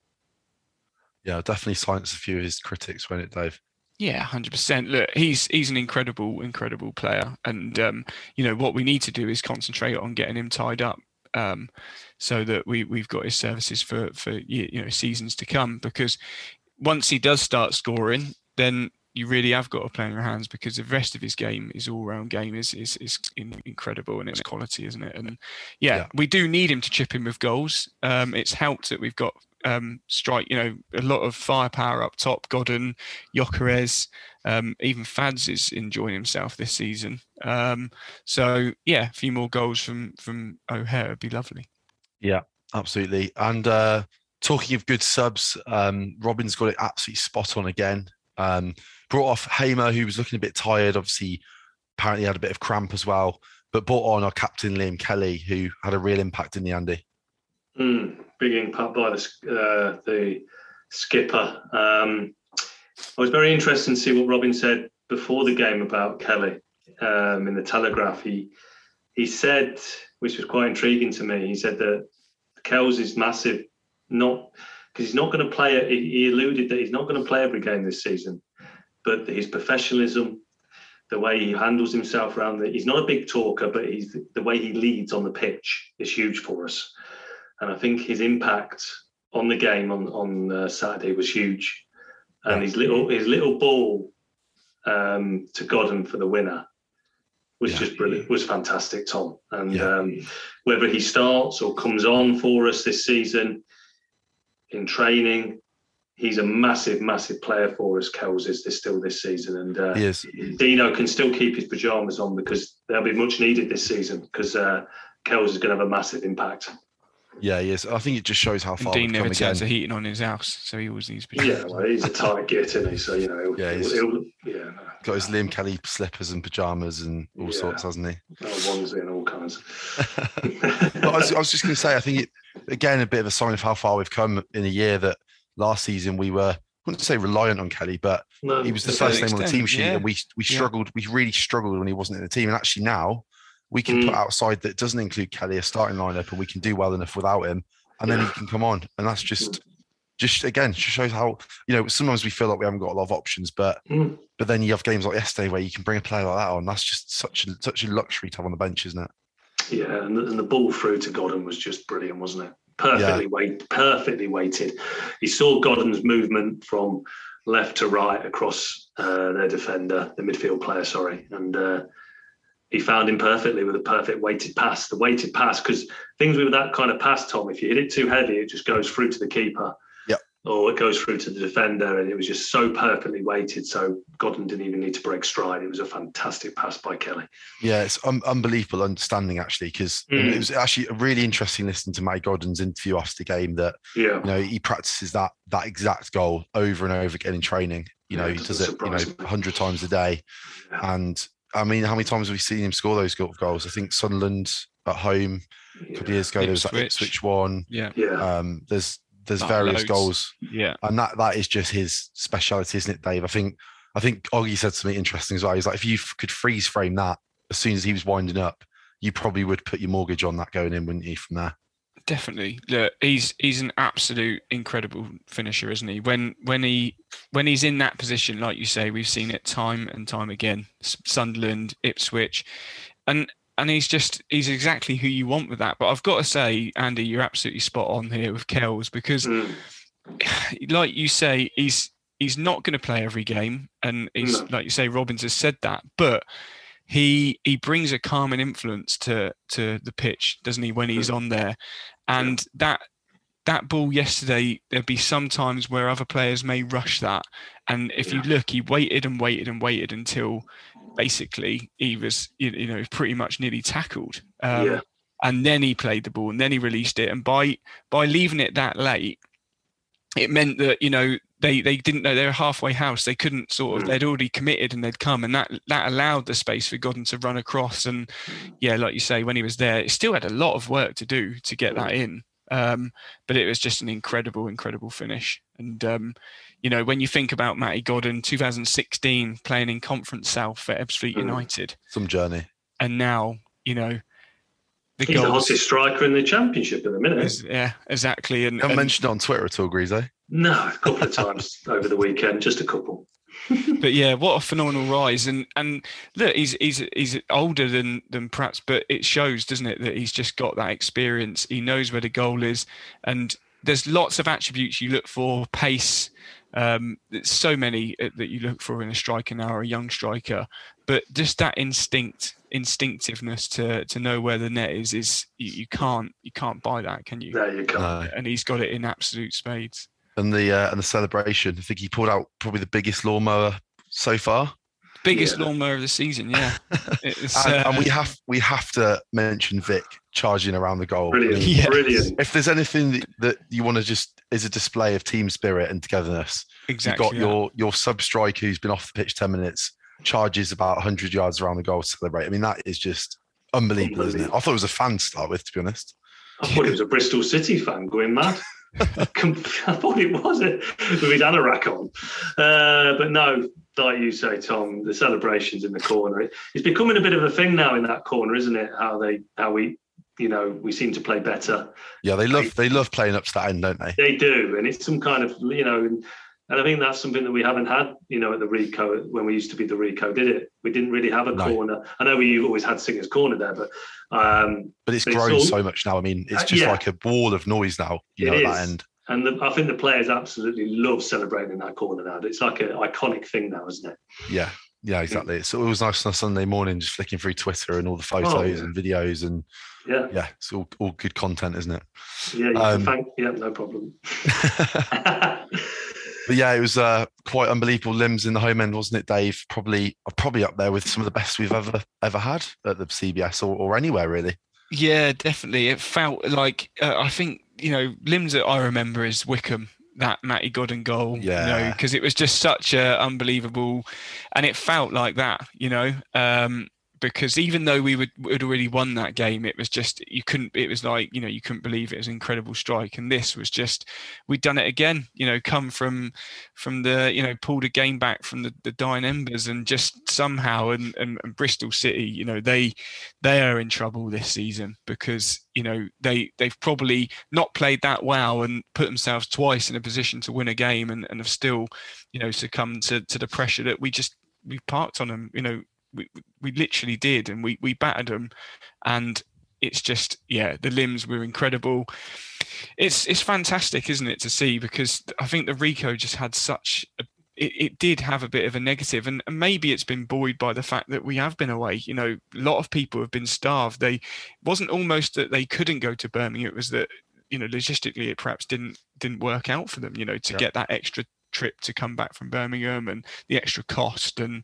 Yeah, I'll definitely silence a few of his critics, won't it, Dave? Yeah, one hundred percent. Look, he's he's an incredible, incredible player. And, um, you know, what we need to do is concentrate on getting him tied up um, so that we, we've got his services for, for, you know, seasons to come. Because once he does start scoring, then you really have got to play in your hands, because the rest of his game, his all-round game is is, is incredible, and it's quality, isn't it? And yeah, yeah, we do need him to chip in with goals. Um, it's helped that we've got um, strike, you know, a lot of firepower up top. Godden, Gyökeres, um, even Fads is enjoying himself this season. Um, so yeah, a few more goals from from O'Hare would be lovely. Yeah, absolutely. And uh, talking of good subs, um, Robin's got it absolutely spot on again. Um, brought off Hamer, who was looking a bit tired. Obviously, apparently had a bit of cramp as well. But brought on our captain, Liam Kelly, who had a real impact in the Andy. Mm, big impact by the, uh, the skipper. Um, I was very interested to see what Robin said before the game about Kelly um, in the Telegraph. He he said, which was quite intriguing to me, he said that Kells is massive, not... because he's not going to play, he alluded that he's not going to play every game this season, but his professionalism, the way he handles himself around the, he's not a big talker, but he's the way he leads on the pitch is huge for us. And I think his impact on the game on, on uh, Saturday was huge. And his little his little ball um, to Godden for the winner was yeah. just brilliant, was fantastic, Tom. And yeah. um, whether he starts or comes on for us this season, in training, he's a massive, massive player for us. Kells is this still this season, and uh, he is. Dino can still keep his pajamas on because they'll be much needed this season. Because uh, Kells is going to have a massive impact. Yeah, he is. I think it just shows how far. And Dean never turns again. the heating on his house, so he always needs pajamas. Yeah, well, he's a tight git, isn't he? So you know, he'll, yeah, he's he'll, he'll, yeah, no. got his Liam Kelly slippers and pajamas and all yeah. sorts, hasn't he? No, onesie and all kinds. But I was, I was just going to say, I think it again a bit of a sign of how far we've come in a year that. Last season, we were, I wouldn't say reliant on Kelly, but no, he was the first name on the team sheet, yeah. and we we struggled, yeah. we really struggled when he wasn't in the team. And actually now, we can mm. put outside that doesn't include Kelly a starting lineup, and we can do well enough without him, and yeah. then he can come on. And that's just, just again, just shows how, you know, sometimes we feel like we haven't got a lot of options, but mm. but then you have games like yesterday where you can bring a player like that on. That's just such a, such a luxury to have on the bench, isn't it? Yeah, and the, and the ball through to Godden was just brilliant, wasn't it? Perfectly yeah. weight, perfectly weighted. He saw Godden's movement from left to right across uh, their defender, the midfield player, sorry, and uh, he found him perfectly with a perfect weighted pass. The weighted pass, because things with that kind of pass, Tom, if you hit it too heavy, it just goes through to the keeper. Yep. Or it goes through to the defender, and it was just so perfectly weighted. So Godden didn't even need to break stride. It was a fantastic pass by Kelly. Yeah, it's un- unbelievable understanding actually, because mm. it was actually really interesting listening to Matty Godden's interview after the game. That yeah. you know he practices that that exact goal over and over again in training. You know yeah, he does it you know a hundred times a day, yeah. and I mean, how many times have we seen him score those goals? I think Sunderland at home a couple of years ago there was that Ipswich one. Yeah, yeah. Um, there's There's oh, various loads. goals, yeah, and that that is just his speciality, isn't it, Dave? I think I think Oggy said something interesting as well. He's like, if you f- could freeze frame that as soon as he was winding up, you probably would put your mortgage on that going in, wouldn't you? From there, definitely. Look, he's he's an absolute incredible finisher, isn't he? When when he when he's in that position, like you say, we've seen it time and time again. Sunderland, Ipswich, and. And he's just, he's exactly who you want with that. But I've got to say, Andy, you're absolutely spot on here with Kells because, mm. like you say, he's he's not going to play every game. And he's, no. like you say, Robbins has said that. But he he brings a calming influence to to the pitch, doesn't he, when he's on there? And yeah. that that ball yesterday, there'd be some times where other players may rush that. And if yeah. you look, he waited and waited and waited until basically he was, you know, pretty much nearly tackled. Um, yeah. And then he played the ball and then he released it. And by by leaving it that late, it meant that, you know, they, they didn't know they were halfway house. They couldn't sort of, they'd already committed and they'd come. And that that allowed the space for Godden to run across. And yeah, like you say, when he was there, it still had a lot of work to do to get that in. Um, but it was just an incredible, incredible finish. And um, you know, when you think about Matty Godden, two thousand sixteen playing in Conference South for Ebbsfleet mm. United. Some journey. And now, you know, the he's goals, the hottest striker in the Championship at the minute. is, yeah, exactly. And You haven't and, mentioned it on Twitter at all, Grizo? No, a couple of times over the weekend, just a couple. But yeah, what a phenomenal rise! And and look, he's he's he's older than than perhaps, but it shows, doesn't it, that he's just got that experience. He knows where the goal is, and there's lots of attributes you look for: pace. Um, there's so many that you look for in a striker now, or a young striker. But just that instinct, instinctiveness to to know where the net is, is you, you can't you can't buy that, can you? No, you can't. No. And he's got it in absolute spades. And the uh, and the celebration. I think he pulled out probably the biggest lawnmower so far. Biggest Yeah. lawnmower of the season, yeah. It's, And, uh, and we have we have to mention Vic charging around the goal. Brilliant, I mean, Yeah. brilliant. if there's anything that, that you want to just is a display of team spirit and togetherness, exactly. you've got that. your your sub striker who's been off the pitch ten minutes, charges about one hundred yards around the goal to celebrate. I mean, that is just unbelievable, isn't it? I thought it was a fan to start with, to be honest. I thought he was a Bristol City fan going mad. I thought it was it with his anorak on. Uh, but no, like you say, Tom, the celebrations in the corner. It's becoming a bit of a thing now in that corner, isn't it? How they, how we, you know, we seem to play better. Yeah, they love they love playing up to that end, don't they? They do, and it's some kind of, you know, and, and I think that's something that we haven't had, you know, at the Rico when we used to be the Rico, did it? We didn't really have a No. corner. I know we've always had Singer's Corner there, but um, But it's But it's grown all- so much now. I mean, it's Uh, just yeah. like a wall of noise now, you It know, at is. that end. and the, I think the players absolutely love celebrating in that corner now. It's like an iconic thing now, isn't it? Yeah, yeah, exactly. So it was nice on a Sunday morning, just flicking through Twitter and all the photos Oh, yeah. and videos, and Yeah, yeah, it's all, all good content, isn't it? yeah. You Um, can thank, yeah, no problem. But yeah, it was uh, quite unbelievable limbs in the home end, wasn't it, Dave? Probably, probably up there with some of the best we've ever ever had at the C B S or, or anywhere really. Yeah, definitely. It felt like, uh, I think, you know, limbs that I remember is Wickham, that Matty Godden goal, Yeah. you know, because it was just such a unbelievable, and it felt like that, you know, um, because even though we would had already won that game, it was just, you couldn't, it was like, you know, you couldn't believe it was an incredible strike. And this was just, we'd done it again, you know, come from, from the, you know, pulled a game back from the, the dying embers, and just somehow, and, and, and Bristol City, you know, they, they are in trouble this season because, you know, they, they've probably not played that well and put themselves twice in a position to win a game, and, and have still, you know, succumbed to, to the pressure that we just, we parked on them, you know, we, we literally did, and we, we battered them, and it's just, yeah, the limbs were incredible. It's, it's fantastic, isn't it, to see, because I think the Rico just had such a, It, it did have a bit of a negative, and, and maybe it's been buoyed by the fact that we have been away. You know, a lot of people have been starved. They, it wasn't almost that they couldn't go to Birmingham. It was that, you know, logistically it perhaps didn't didn't work out for them, you know, to Yeah. get that extra trip to come back from Birmingham, and the extra cost, and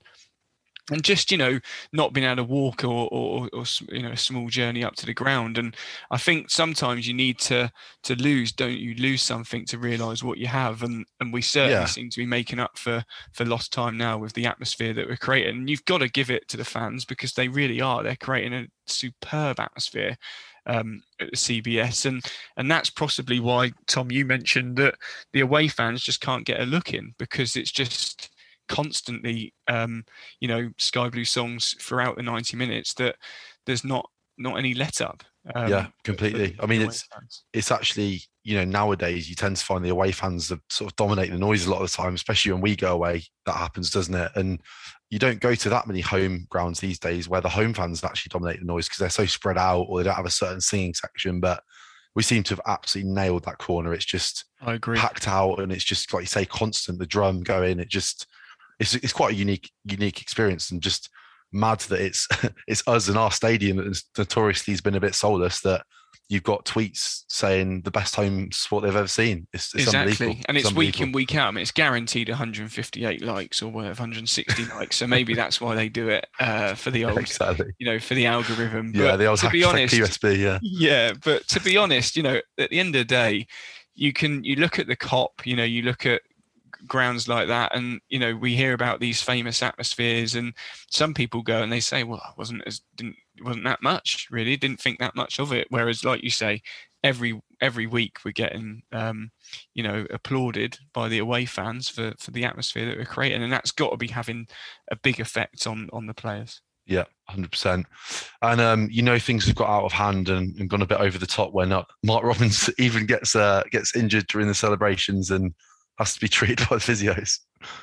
and just, you know, not being able to walk, or, or, or you know, a small journey up to the ground. And I think sometimes you need to to lose, don't you? Lose something to realise what you have, and and we certainly Yeah. seem to be making up for for lost time now with the atmosphere that we're creating. And you've got to give it to the fans, because they really are. They're creating a superb atmosphere um, at the C B S, and and that's possibly why, Tom, you mentioned that the away fans just can't get a look in, because it's just constantly, um, you know, Sky Blue songs throughout the ninety minutes, that there's not not any let up. Um, Yeah, for completely. the I mean, away it's fans. it's actually, you know, nowadays you tend to find the away fans that sort of dominate the noise a lot of the time, especially when we go away. That happens, doesn't it? And you don't go to that many home grounds these days where the home fans actually dominate the noise, because they're so spread out, or they don't have a certain singing section. But we seem to have absolutely nailed that corner. It's just I agree. packed out, and it's just, like you say, constant. The drum going. It just it's it's quite a unique unique experience, and just mad that it's it's us in our stadium that notoriously has been a bit soulless, that you've got tweets saying the best home sport they've ever seen. It's, it's Exactly, unbelievable. and it's week in, unbelievable. week out. I mean, it's guaranteed one hundred fifty-eight likes, or whatever, one hundred sixty likes. So maybe that's why they do it, uh, for the old, Exactly. you know, for the algorithm. Yeah, But the old to be hashtag honest, Q S B. Yeah, yeah, but to be honest, you know, at the end of the day, you can you look at the cop, you know, you look at grounds like that, and you know, we hear about these famous atmospheres, and some people go and they say, well, it wasn't as didn't it wasn't that much really, didn't think that much of it. Whereas, like you say, every every week we're getting, um, you know, applauded by the away fans for, for the atmosphere that we're creating. And that's got to be having a big effect on, on the players. Yeah, one hundred percent. And, um, you know, things have got out of hand and, and gone a bit over the top when uh, Mark Robins even gets uh, gets injured during the celebrations and has to be treated by the physios.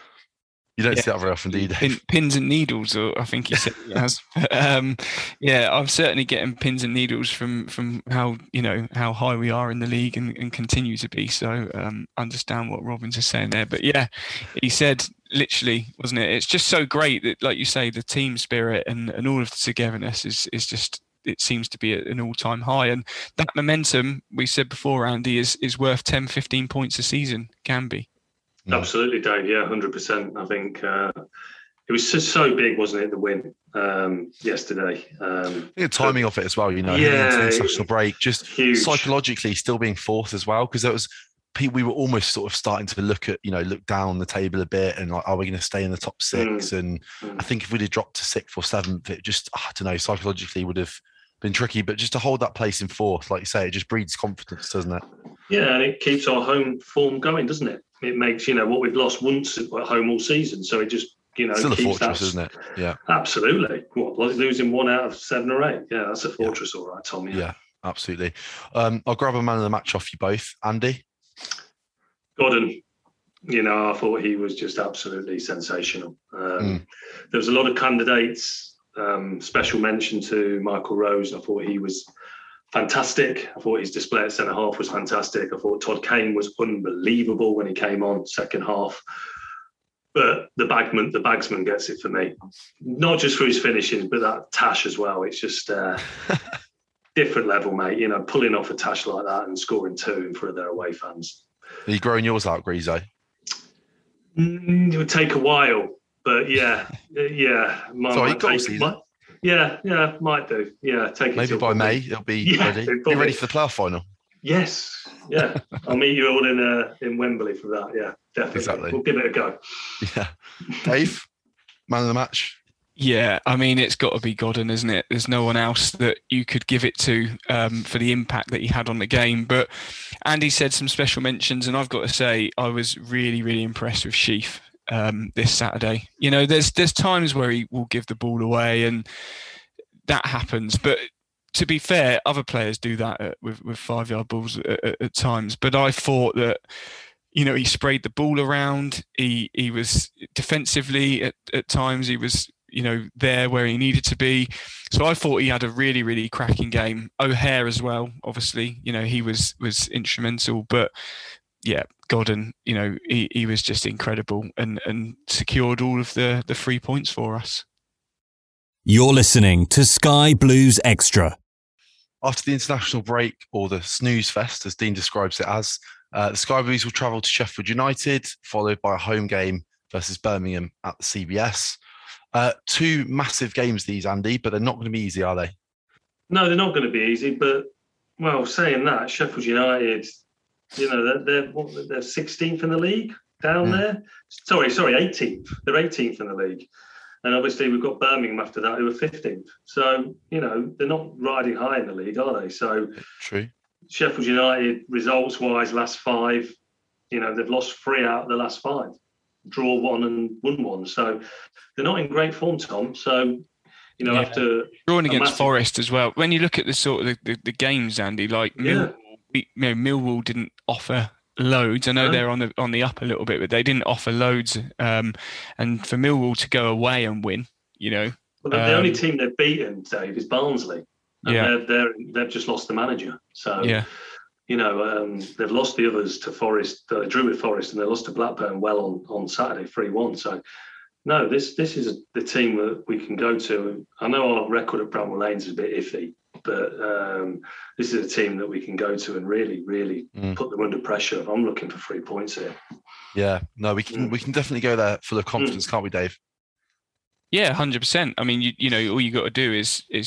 You don't yeah. see that very often, do you, Dave? Pin, pins and needles, or I think he said he has. But, um, yeah, I'm certainly getting pins and needles from from how you know how high we are in the league and, and continue to be. So um, understand what Robins is saying there. But yeah, he said literally, wasn't it? It's just so great that, like you say, the team spirit and, and all of the togetherness is is just. It seems to be at an all-time high, and that momentum we said before, Andy, is is worth ten, fifteen points a season. Can be. Absolutely, Dave. Yeah, one hundred percent. I think uh, it was just so big, wasn't it, the win um, yesterday? Um, the timing of it as well, you know, yeah, into international break, just huge. Psychologically still being fourth as well, because there was we were almost sort of starting to look at, you know, look down the table a bit and like, are we going to stay in the top six? Mm. And mm. I think if we'd have dropped to sixth or seventh, it just, I don't know, psychologically would have been tricky. But just to hold that place in fourth, like you say, it just breeds confidence, doesn't it? Yeah, and it keeps our home form going, doesn't it? It makes, you know, what we've lost once at home all season. So it just, you know, still a keeps fortress, that, isn't it? Yeah, absolutely. What, like losing one out of seven or eight? Yeah, that's a fortress, yeah. All right, Tom. Yeah, yeah, absolutely. Um, I'll grab a man of the match off you both, Andy. Gordon, you know, I thought he was just absolutely sensational. Um, mm. There was a lot of candidates. Um, special mention to Michael Rose. I thought he was fantastic. I thought his display at centre half was fantastic. I thought Todd Kane was unbelievable when he came on second half. But the bagman, the bagsman gets it for me. Not just for his finishing, but that tash as well. It's just uh, different level, mate. You know, pulling off a tash like that and scoring two in front of their away fans. Are you growing yours out, Grizo? Mm, it would take a while, but yeah, yeah. My, Sorry, might goal take, season. Might, yeah, yeah, might do. Yeah, take it. Maybe by May it'll be yeah, ready. Be ready for the playoff final. Yes, yeah. I'll meet you all in uh, in Wembley for that. Yeah, definitely. Exactly. We'll give it a go. Yeah, Dave, man of the match. Yeah, I mean, it's got to be Godden, isn't it? There's no one else that you could give it to um, for the impact that he had on the game. But Andy said some special mentions, and I've got to say, I was really, really impressed with Sheaf um, this Saturday. You know, there's there's times where he will give the ball away, and that happens. But to be fair, other players do that at, with with five yard balls at, at, at times. But I thought that, you know, he sprayed the ball around. He he was defensively at, at times. He was, you know, there where he needed to be. So I thought he had a really, really cracking game. O'Hare as well, obviously, you know, he was was instrumental. But yeah, Godden, you know, he, he was just incredible and, and secured all of the, the three points for us. You're listening to Sky Blues Extra. After the international break, or the snooze fest, as Dean describes it as, uh, the Sky Blues will travel to Sheffield United, followed by a home game versus Birmingham at the C B S. Uh, two massive games, these, Andy, but they're not going to be easy, are they? No, they're not going to be easy. But, well, saying that, Sheffield United, you know, they're they're, what, they're sixteenth in the league down mm. there. Sorry, sorry, eighteenth. They're eighteenth in the league. And obviously we've got Birmingham after that, who are fifteenth. So, you know, they're not riding high in the league, are they? So, true. Sheffield United, results-wise, last five, you know, they've lost three out of the last five. Draw one and won one. So they're not in great form, Tom. So, you know, yeah. after... Drawing against massive... Forest as well. When you look at the sort of the, the, the games, Andy, like yeah. Millwall, you know, Millwall didn't offer loads. I know no. they're on the on the up a little bit, but they didn't offer loads. Um, and for Millwall to go away and win, you know... Well, the, um, the only team they've beaten, Dave, is Barnsley. And yeah. they're, they're, they've just lost the manager. So... yeah. You know, um, they've lost the others to Forest. They uh, drew with Forest, and they lost to Blackburn well on, on Saturday, three one. So, no, this this is the team that we can go to. I know our record at Bramwell Lanes is a bit iffy, but um, this is a team that we can go to and really, really mm. put them under pressure. I'm looking for three points here. Yeah, no, we can mm. we can definitely go there full of confidence, mm. can't we, Dave? Yeah, one hundred percent. I mean, you you know, all you got to do is is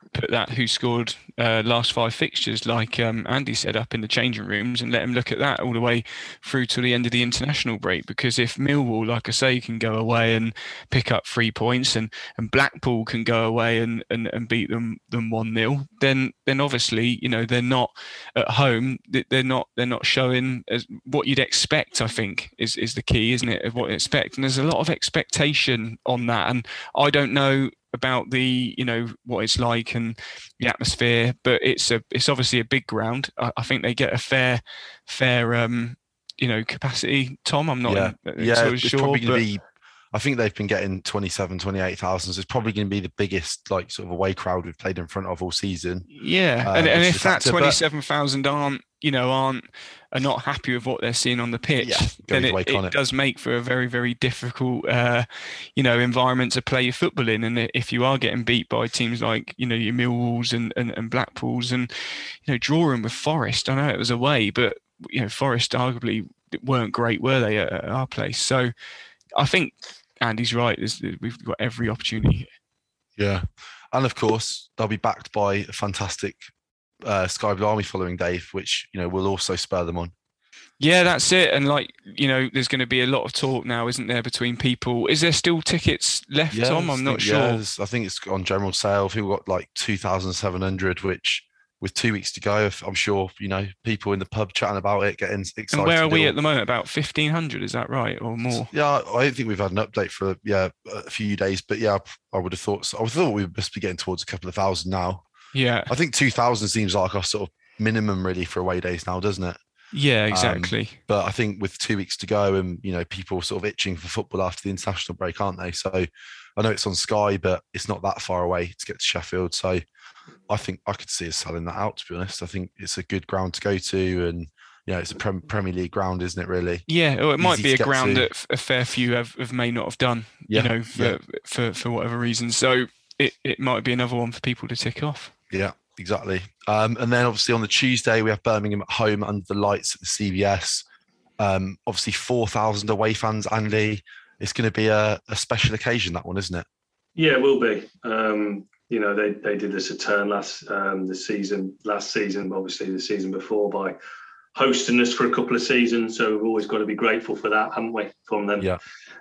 put that who scored uh, last five fixtures, like um, Andy said, up in the changing rooms and let him look at that all the way through to the end of the international break. Because if Millwall, like I say, can go away and pick up three points and, and Blackpool can go away and, and, and beat them them one nil, then then obviously, you know, they're not at home, they're not they're not showing as what you'd expect, I think, is, is the key, isn't it, of what you expect. And there's a lot of expectation on that. And I don't know about the, you know, what it's like and the atmosphere, but it's a it's obviously a big ground. I, I think they get a fair fair um you know capacity. Tom, I'm not yeah, in, yeah sort of it's sure, probably going but... to be. I think they've been getting twenty-seven, twenty-eight thousand. So it's probably going to be the biggest like sort of away crowd we've played in front of all season. Yeah, um, and, and if that factor, twenty-seven thousand aren't you know aren't are not happy with what they're seeing on the pitch, yeah, then it, it, it does make for a very, very difficult, uh, you know, environment to play your football in. And if you are getting beat by teams like, you know, your Millwalls and, and, and Blackpools and, you know, drawing with Forest, I know it was away, but, you know, Forest arguably weren't great, were they, at, at our place? So I think Andy's right. There's, we've got every opportunity. Yeah. And of course, they'll be backed by a fantastic Uh, Sky Blue Army following, Dave, which you know will also spur them on. Yeah, that's it. And like you know, there's going to be a lot of talk now, isn't there, between people? Is there still tickets left, yeah, Tom? I'm not think, sure. Yeah, I think it's on general sale. People got like two thousand seven hundred, which with two weeks to go, I'm sure you know people in the pub chatting about it, getting excited. And where are we at the moment? About fifteen hundred, is that right, or more? Yeah, I don't think we've had an update for yeah a few days, but yeah, I would have thought. So. I thought we must be getting towards a couple of thousand now. Yeah, I think two thousand seems like a sort of minimum really for away days now, doesn't it? Yeah, exactly. Um, but I think with two weeks to go and, you know, people sort of itching for football after the international break, aren't they? So I know it's on Sky, but it's not that far away to get to Sheffield. So I think I could see us selling that out, to be honest. I think it's a good ground to go to and, you know, it's a Premier League ground, isn't it, really? Yeah, or it might Easy be a to ground to. that a fair few have, have may not have done, yeah, you know, for, yeah. for, for whatever reason. So it, it might be another one for people to tick off. Yeah. Exactly. Um, and then obviously on the Tuesday, we have Birmingham at home under the lights at the C B S. Um, obviously four thousand away fans, Andy. It's going to be a, a special occasion, that one, isn't it? Yeah, it will be. Um, you know, they, they did us a turn last um, the season, last season, obviously the season before by hosting us for a couple of seasons. So we've always got to be grateful for that, haven't we, from them? Yeah.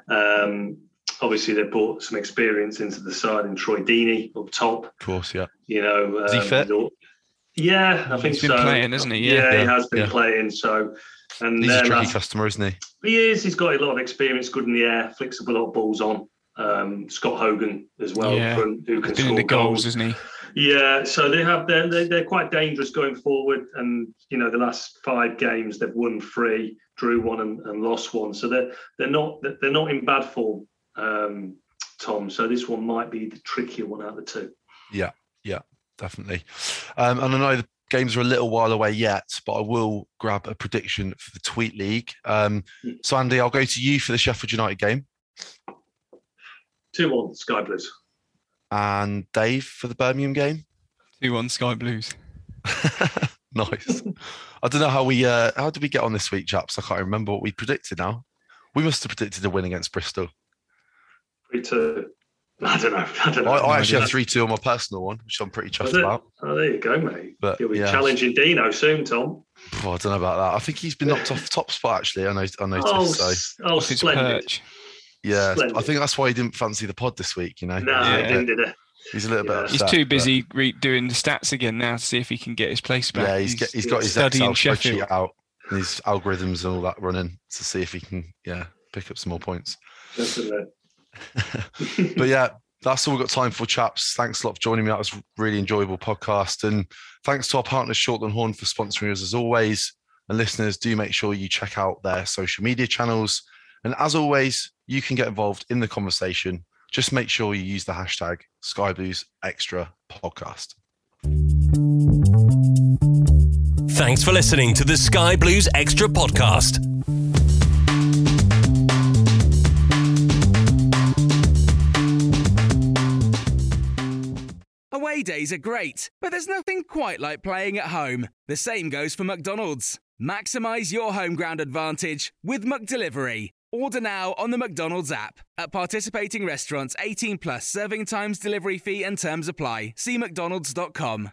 Um, Obviously, they brought some experience into the side in Troy Deeney up top. Of course, yeah. You know, is he um, fit? Yeah, I think He's been so. playing, hasn't he? Yeah, Yeah, yeah he yeah. has been yeah. playing. So, and he's a tricky last, customer, isn't he? He is. He's got a lot of experience, good in the air, flicks a lot of balls on. Um, Scott Hogan as well, Yeah. front, who can He's been score in the goals, goals, isn't he? Yeah, so they have they're, they're they're quite dangerous going forward, and you know the last five games they've won three, drew one, and, and lost one. So they're they're not they're not in bad form. Um, Tom, so this one might be the trickier one out of the two. Yeah, yeah, definitely. Um, and I know the games are a little while away yet, but I will grab a prediction for the Tweet League. Um, so, Andy, I'll go to you for the Sheffield United game. two one Sky Blues. And Dave for the Birmingham game. two one Sky Blues. Nice. I don't know how we, uh, how did we get on this week, chaps? I can't remember what we predicted now. We must have predicted a win against Bristol. three two. I don't know. I don't know. I, I actually had three two on my personal one, which I'm pretty chuffed about. Oh, there you go, mate. But, You'll be yeah. challenging Dino soon, Tom. Oh, I don't know about that. I think he's been knocked off the top spot, actually. I, know, I noticed. Oh, so. s- oh Off his splendid. perch. Yeah, Splendid. I think that's why he didn't fancy the pod this week, you know. No, he's, he a Yeah. didn't, bit, did he? he's a little Yeah. bit He's upset, too but- busy re- doing the stats again now to see if he can get his place back. Yeah, he's, get, he's got his studying Excel Sheffield. spreadsheet out and his algorithms and all that running to see if he can, yeah, pick up some more points. Definitely. But yeah, that's all we've got time for, chaps. Thanks a lot for joining me. That was a really enjoyable podcast. And thanks to our partners, Shortland Horn, for sponsoring us as always. And listeners, do make sure you check out their social media channels. And as always, you can get involved in the conversation. Just make sure you use the hashtag Sky Blues Extra Podcast. Thanks for listening to the Sky Blues Extra Podcast. Away days are great, but there's nothing quite like playing at home. The same goes for McDonald's. Maximise your home ground advantage with McDelivery. Order now on the McDonald's app. At participating restaurants, eighteen plus, serving times, delivery fee and terms apply. See mcdonalds dot com.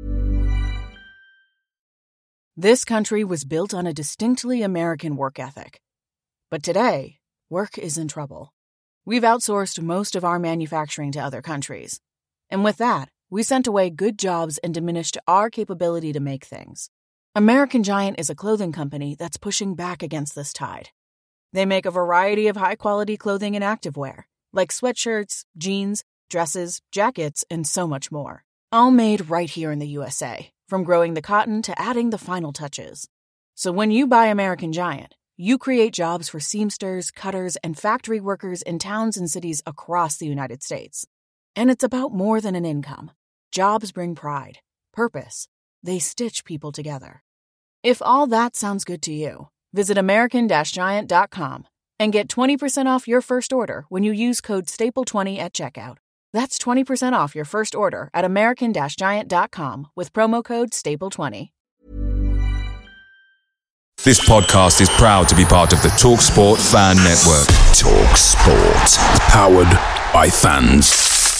This country was built on a distinctly American work ethic. But today, work is in trouble. We've outsourced most of our manufacturing to other countries. And with that, we sent away good jobs and diminished our capability to make things. American Giant is a clothing company that's pushing back against this tide. They make a variety of high-quality clothing and activewear, like sweatshirts, jeans, dresses, jackets, and so much more. All made right here in the U S A, from growing the cotton to adding the final touches. So when you buy American Giant, you create jobs for seamsters, cutters, and factory workers in towns and cities across the United States. And it's about more than an income. Jobs bring pride, purpose. They stitch people together. If all that sounds good to you, visit American Giant dot com and get twenty percent off your first order when you use code staple twenty at checkout. That's twenty percent off your first order at American Giant dot com with promo code staple twenty. This podcast is proud to be part of the TalkSport Fan Network. TalkSport. Powered by fans.